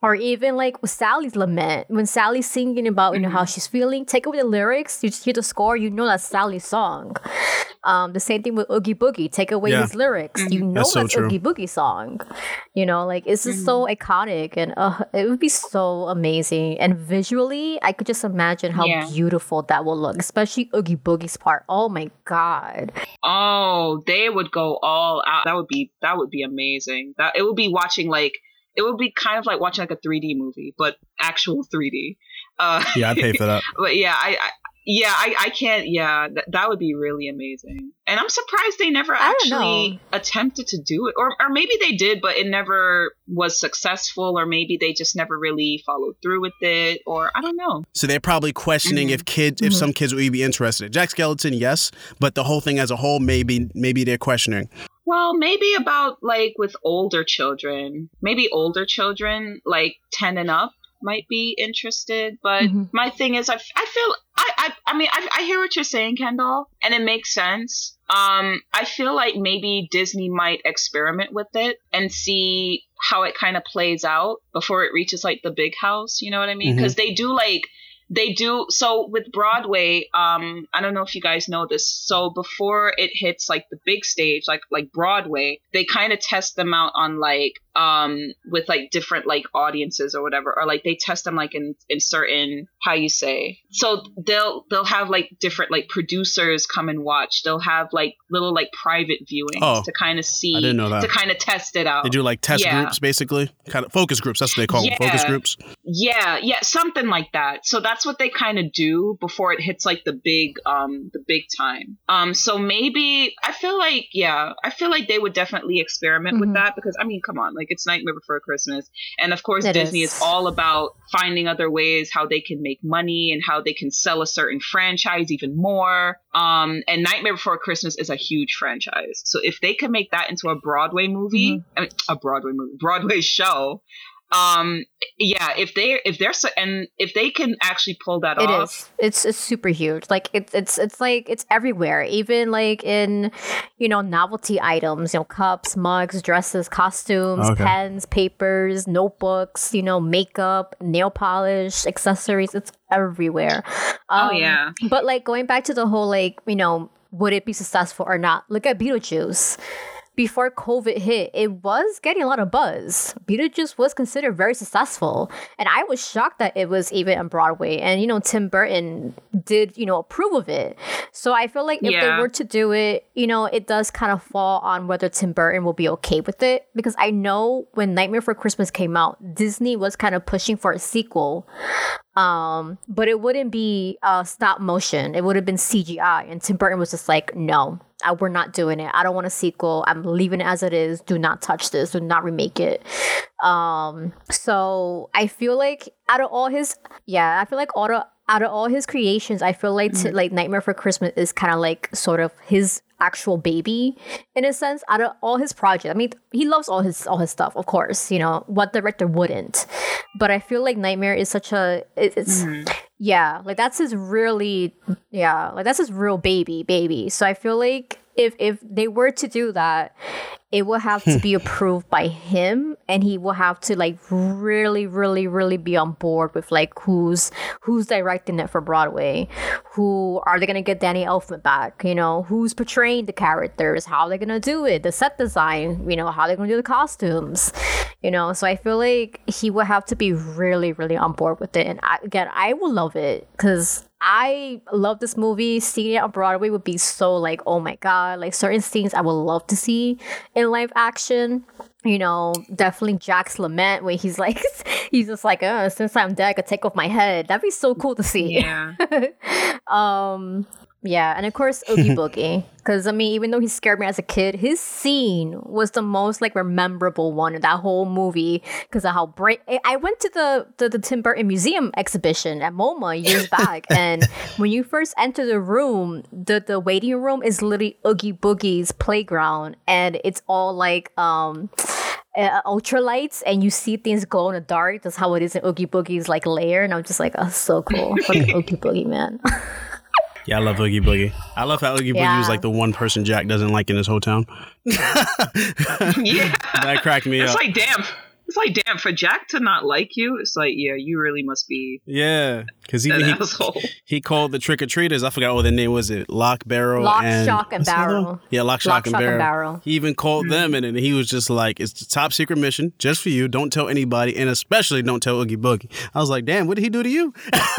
Or even like with Sally's Lament, when Sally's singing about, you know, how she's feeling, take away the lyrics, you just hear the score, you know that's Sally's song. Um, the same thing with Oogie Boogie, take away Yeah. his lyrics, you know That's that's, so true. Oogie Boogie song. You know, like it's just so iconic, and uh, it would be so amazing. And visually, I could just imagine how Yeah. beautiful that will look, especially Oogie Boogie's part. Oh my god. Oh, they would go all out. That would be that would be amazing. That it would be watching like it would be kind of like watching like a three D movie, but actual three D. Uh, Yeah, I'd pay for that. but yeah, I, I yeah, I, I can't. Yeah, th- that would be really amazing. And I'm surprised they never I don't actually know. attempted to do it, or or maybe they did, but it never was successful, or maybe they just never really followed through with it, or I don't know. So they're probably questioning Mhm. if kids, if some kids would be interested. Jack Skeleton, yes, but the whole thing as a whole, maybe, maybe they're questioning. Well, maybe about like with older children, maybe older children like ten and up might be interested. But Mhm. my thing is, I, f- I feel, I, I, I mean, I, I hear what you're saying, Kendall, and it makes sense. Um, I feel like maybe Disney might experiment with it and see how it kind of plays out before it reaches like the big house. You know what I mean? Mhm. Because they do like. They do so with Broadway. Um, I don't know if you guys know this. So before it hits like the big stage, like like Broadway, they kind of test them out on like um with like different like audiences or whatever, or like they test them like in in certain, how you say. So they'll they'll have like different like producers come and watch. They'll have like little like private viewings Oh, to kind of see, I didn't know that. to kind of test it out. They do like test Yeah. groups, basically, kind of focus groups. That's what they call them, Yeah. focus groups. Yeah, yeah, something like that. So that's what they kind of do before it hits like the big, um, the big time. Um, so maybe I feel like, yeah, I feel like they would definitely experiment with Mhm. that because I mean, come on, like it's Nightmare Before Christmas, and of course It Disney is. is all about finding other ways how they can make money and how they can sell a certain franchise even more. Um, and Nightmare Before Christmas is a huge franchise, so if they could make that into a Broadway movie, Mhm. I mean, a Broadway movie, Broadway show. Um, yeah, if they if they're so, and if they can actually pull that It off, is. It's it's super huge. Like it's it's it's like it's everywhere. Even like in, you know, novelty items. You know, cups, mugs, dresses, costumes, Okay. pens, papers, notebooks. You know, makeup, nail polish, accessories. It's everywhere. Oh, Um, yeah. But like going back to the whole like, you know, would it be successful or not? Look at Beetlejuice. Before COVID hit, it was getting a lot of buzz. Beetlejuice was considered very successful. And I was shocked that it was even on Broadway. And, you know, Tim Burton did, you know, approve of it. So I feel like if Yeah. they were to do it, you know, it does kind of fall on whether Tim Burton will be okay with it. Because I know when Nightmare Before Christmas came out, Disney was kind of pushing for a sequel. Um, but it wouldn't be uh, stop motion. It would have been C G I. And Tim Burton was just like, no, I, we're not doing it. I don't want a sequel. I'm leaving it as it is. Do not touch this. Do not remake it. Um, so I feel like out of all his, yeah, I feel like all the, out of all his creations, I feel like t- like Nightmare for Christmas is kind of like sort of his actual baby in a sense. Out of all his projects, I mean, he loves all his all his stuff, of course. You know, what director wouldn't? But I feel like Nightmare is such a it, it's yeah, like that's his really yeah, like that's his real baby baby. So I feel like if if they were to do that, it will have to be approved by him, and he will have to like really, really, really be on board with like who's who's directing it for Broadway. Who are they gonna get Danny Elfman back? You know, who's portraying the characters? How are they gonna do it? The set design, you know, how they're gonna do the costumes. You know, so I feel like he will have to be really, really on board with it. And I, again, I will love it because I love this movie. Seeing it on Broadway would be so like, oh my god, like certain scenes I would love to see in live action. You know, definitely Jack's lament where he's like, he's just like, uh, since I'm dead, I could take off my head. That'd be so cool to see. Yeah. um, yeah, and of course Oogie Boogie, because I mean, even though he scared me as a kid, his scene was the most like memorable one in that whole movie because of how bright. I went to the, the the Tim Burton Museum exhibition at MoMA years back, and when you first enter the room, the the waiting room is literally Oogie Boogie's playground, and it's all like um. Uh, ultralights, and you see things glow in the dark. That's how it is in Oogie Boogie's like lair, and I'm just like, oh, so cool. Fucking Oogie Boogie, man. Yeah, I love Oogie Boogie. I love how Oogie Boogie Yeah. was like the one person Jack doesn't like in his whole town. Yeah. That cracked me It's up. like, damn. It's like, damn, for Jack to not like you, it's like, yeah, you really must be. Yeah, because he, an he asshole. he called the trick or treaters. I forgot what the name was. It Lock, Barrel, Lock, and Shock, and what's the other Barrel. one? Yeah, Lock, Shock, Lock, and, Shock, and Barrel. Barrel. He even called Mm-hmm. them, and, and he was just like, "It's the top secret mission, just for you. Don't tell anybody, and especially don't tell Oogie Boogie." I was like, "Damn, what did he do to you?"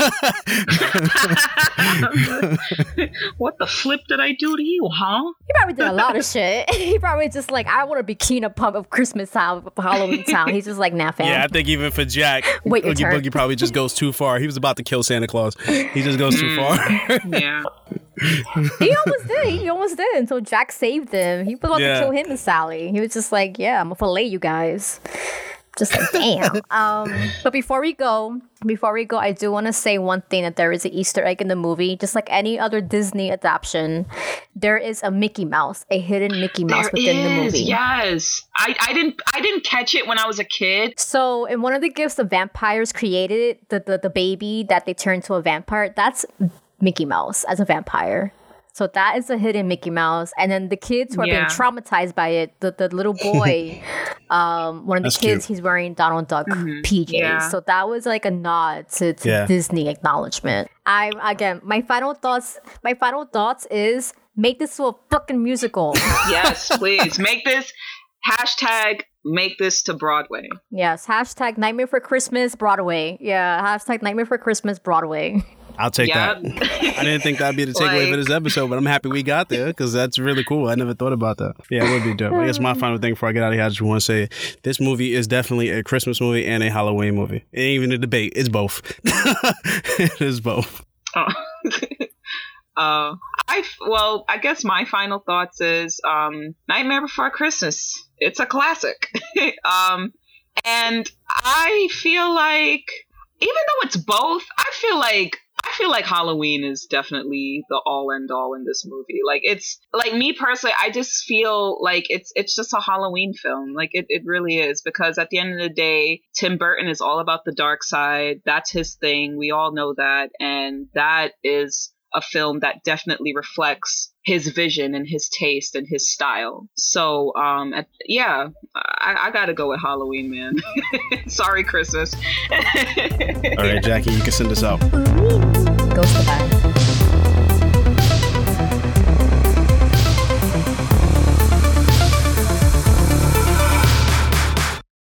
What the flip did I do to you, huh? He probably did a lot of shit. He probably just like, I want to be Kina Pump of Christmas Town, of Halloween Town. He's just like, nah, fam. Yeah, I think even for Jack, Wait your Oogie turn. Boogie probably just goes too far. He was about to kill Santa Claus. He just goes too far. Yeah. He almost did. He almost did until Jack saved him. He was about Yeah. to kill him and Sally. He was just like, yeah, I'm gonna fillet you guys. Just like, damn. um, but before we go, before we go, I do want to say one thing, that there is an Easter egg in the movie. Just like any other Disney adaptation, there is a Mickey Mouse, a hidden Mickey Mouse There within the is, movie. yes. I, I didn't I didn't catch it when I was a kid. So in one of the gifts the vampires created, the, the, the baby that they turned to a vampire, that's Mickey Mouse as a vampire. So that is a hidden Mickey Mouse. And then the kids who are Yeah. being traumatized by it, the, the little boy, um, one of the That's kids, cute. he's wearing Donald Duck P Js. Yeah. So that was like a nod to, to Yeah. Disney acknowledgement. I again, my final thoughts, my final thoughts is make this to a fucking musical. Yes, please. Make this hashtag make this to Broadway. Yes, hashtag Nightmare for Christmas Broadway. Yeah, hashtag Nightmare for Christmas Broadway. I'll take Yep. that. I didn't think that'd be the takeaway for Like- this episode, but I'm happy we got there because that's really cool. I never thought about that. Yeah, it would be dope. I guess my final thing before I get out of here, I just want to say this movie is definitely a Christmas movie and a Halloween movie. It ain't even a debate. It's both. It is both. Oh. uh, I well, I guess my final thoughts is um, Nightmare Before Christmas. It's a classic, um, and I feel like even though it's both, I feel like I feel like Halloween is definitely the all end all in this movie. Like it's like me personally, I just feel like it's it's just a Halloween film. Like it, it really is, because at the end of the day, Tim Burton is all about the dark side. That's his thing. We all know that, and that is a film that definitely reflects his vision and his taste and his style. So, um, at, yeah, I, I gotta go with Halloween, man. Sorry, Christmas. All right, Jackie, you can send us out. Ooh.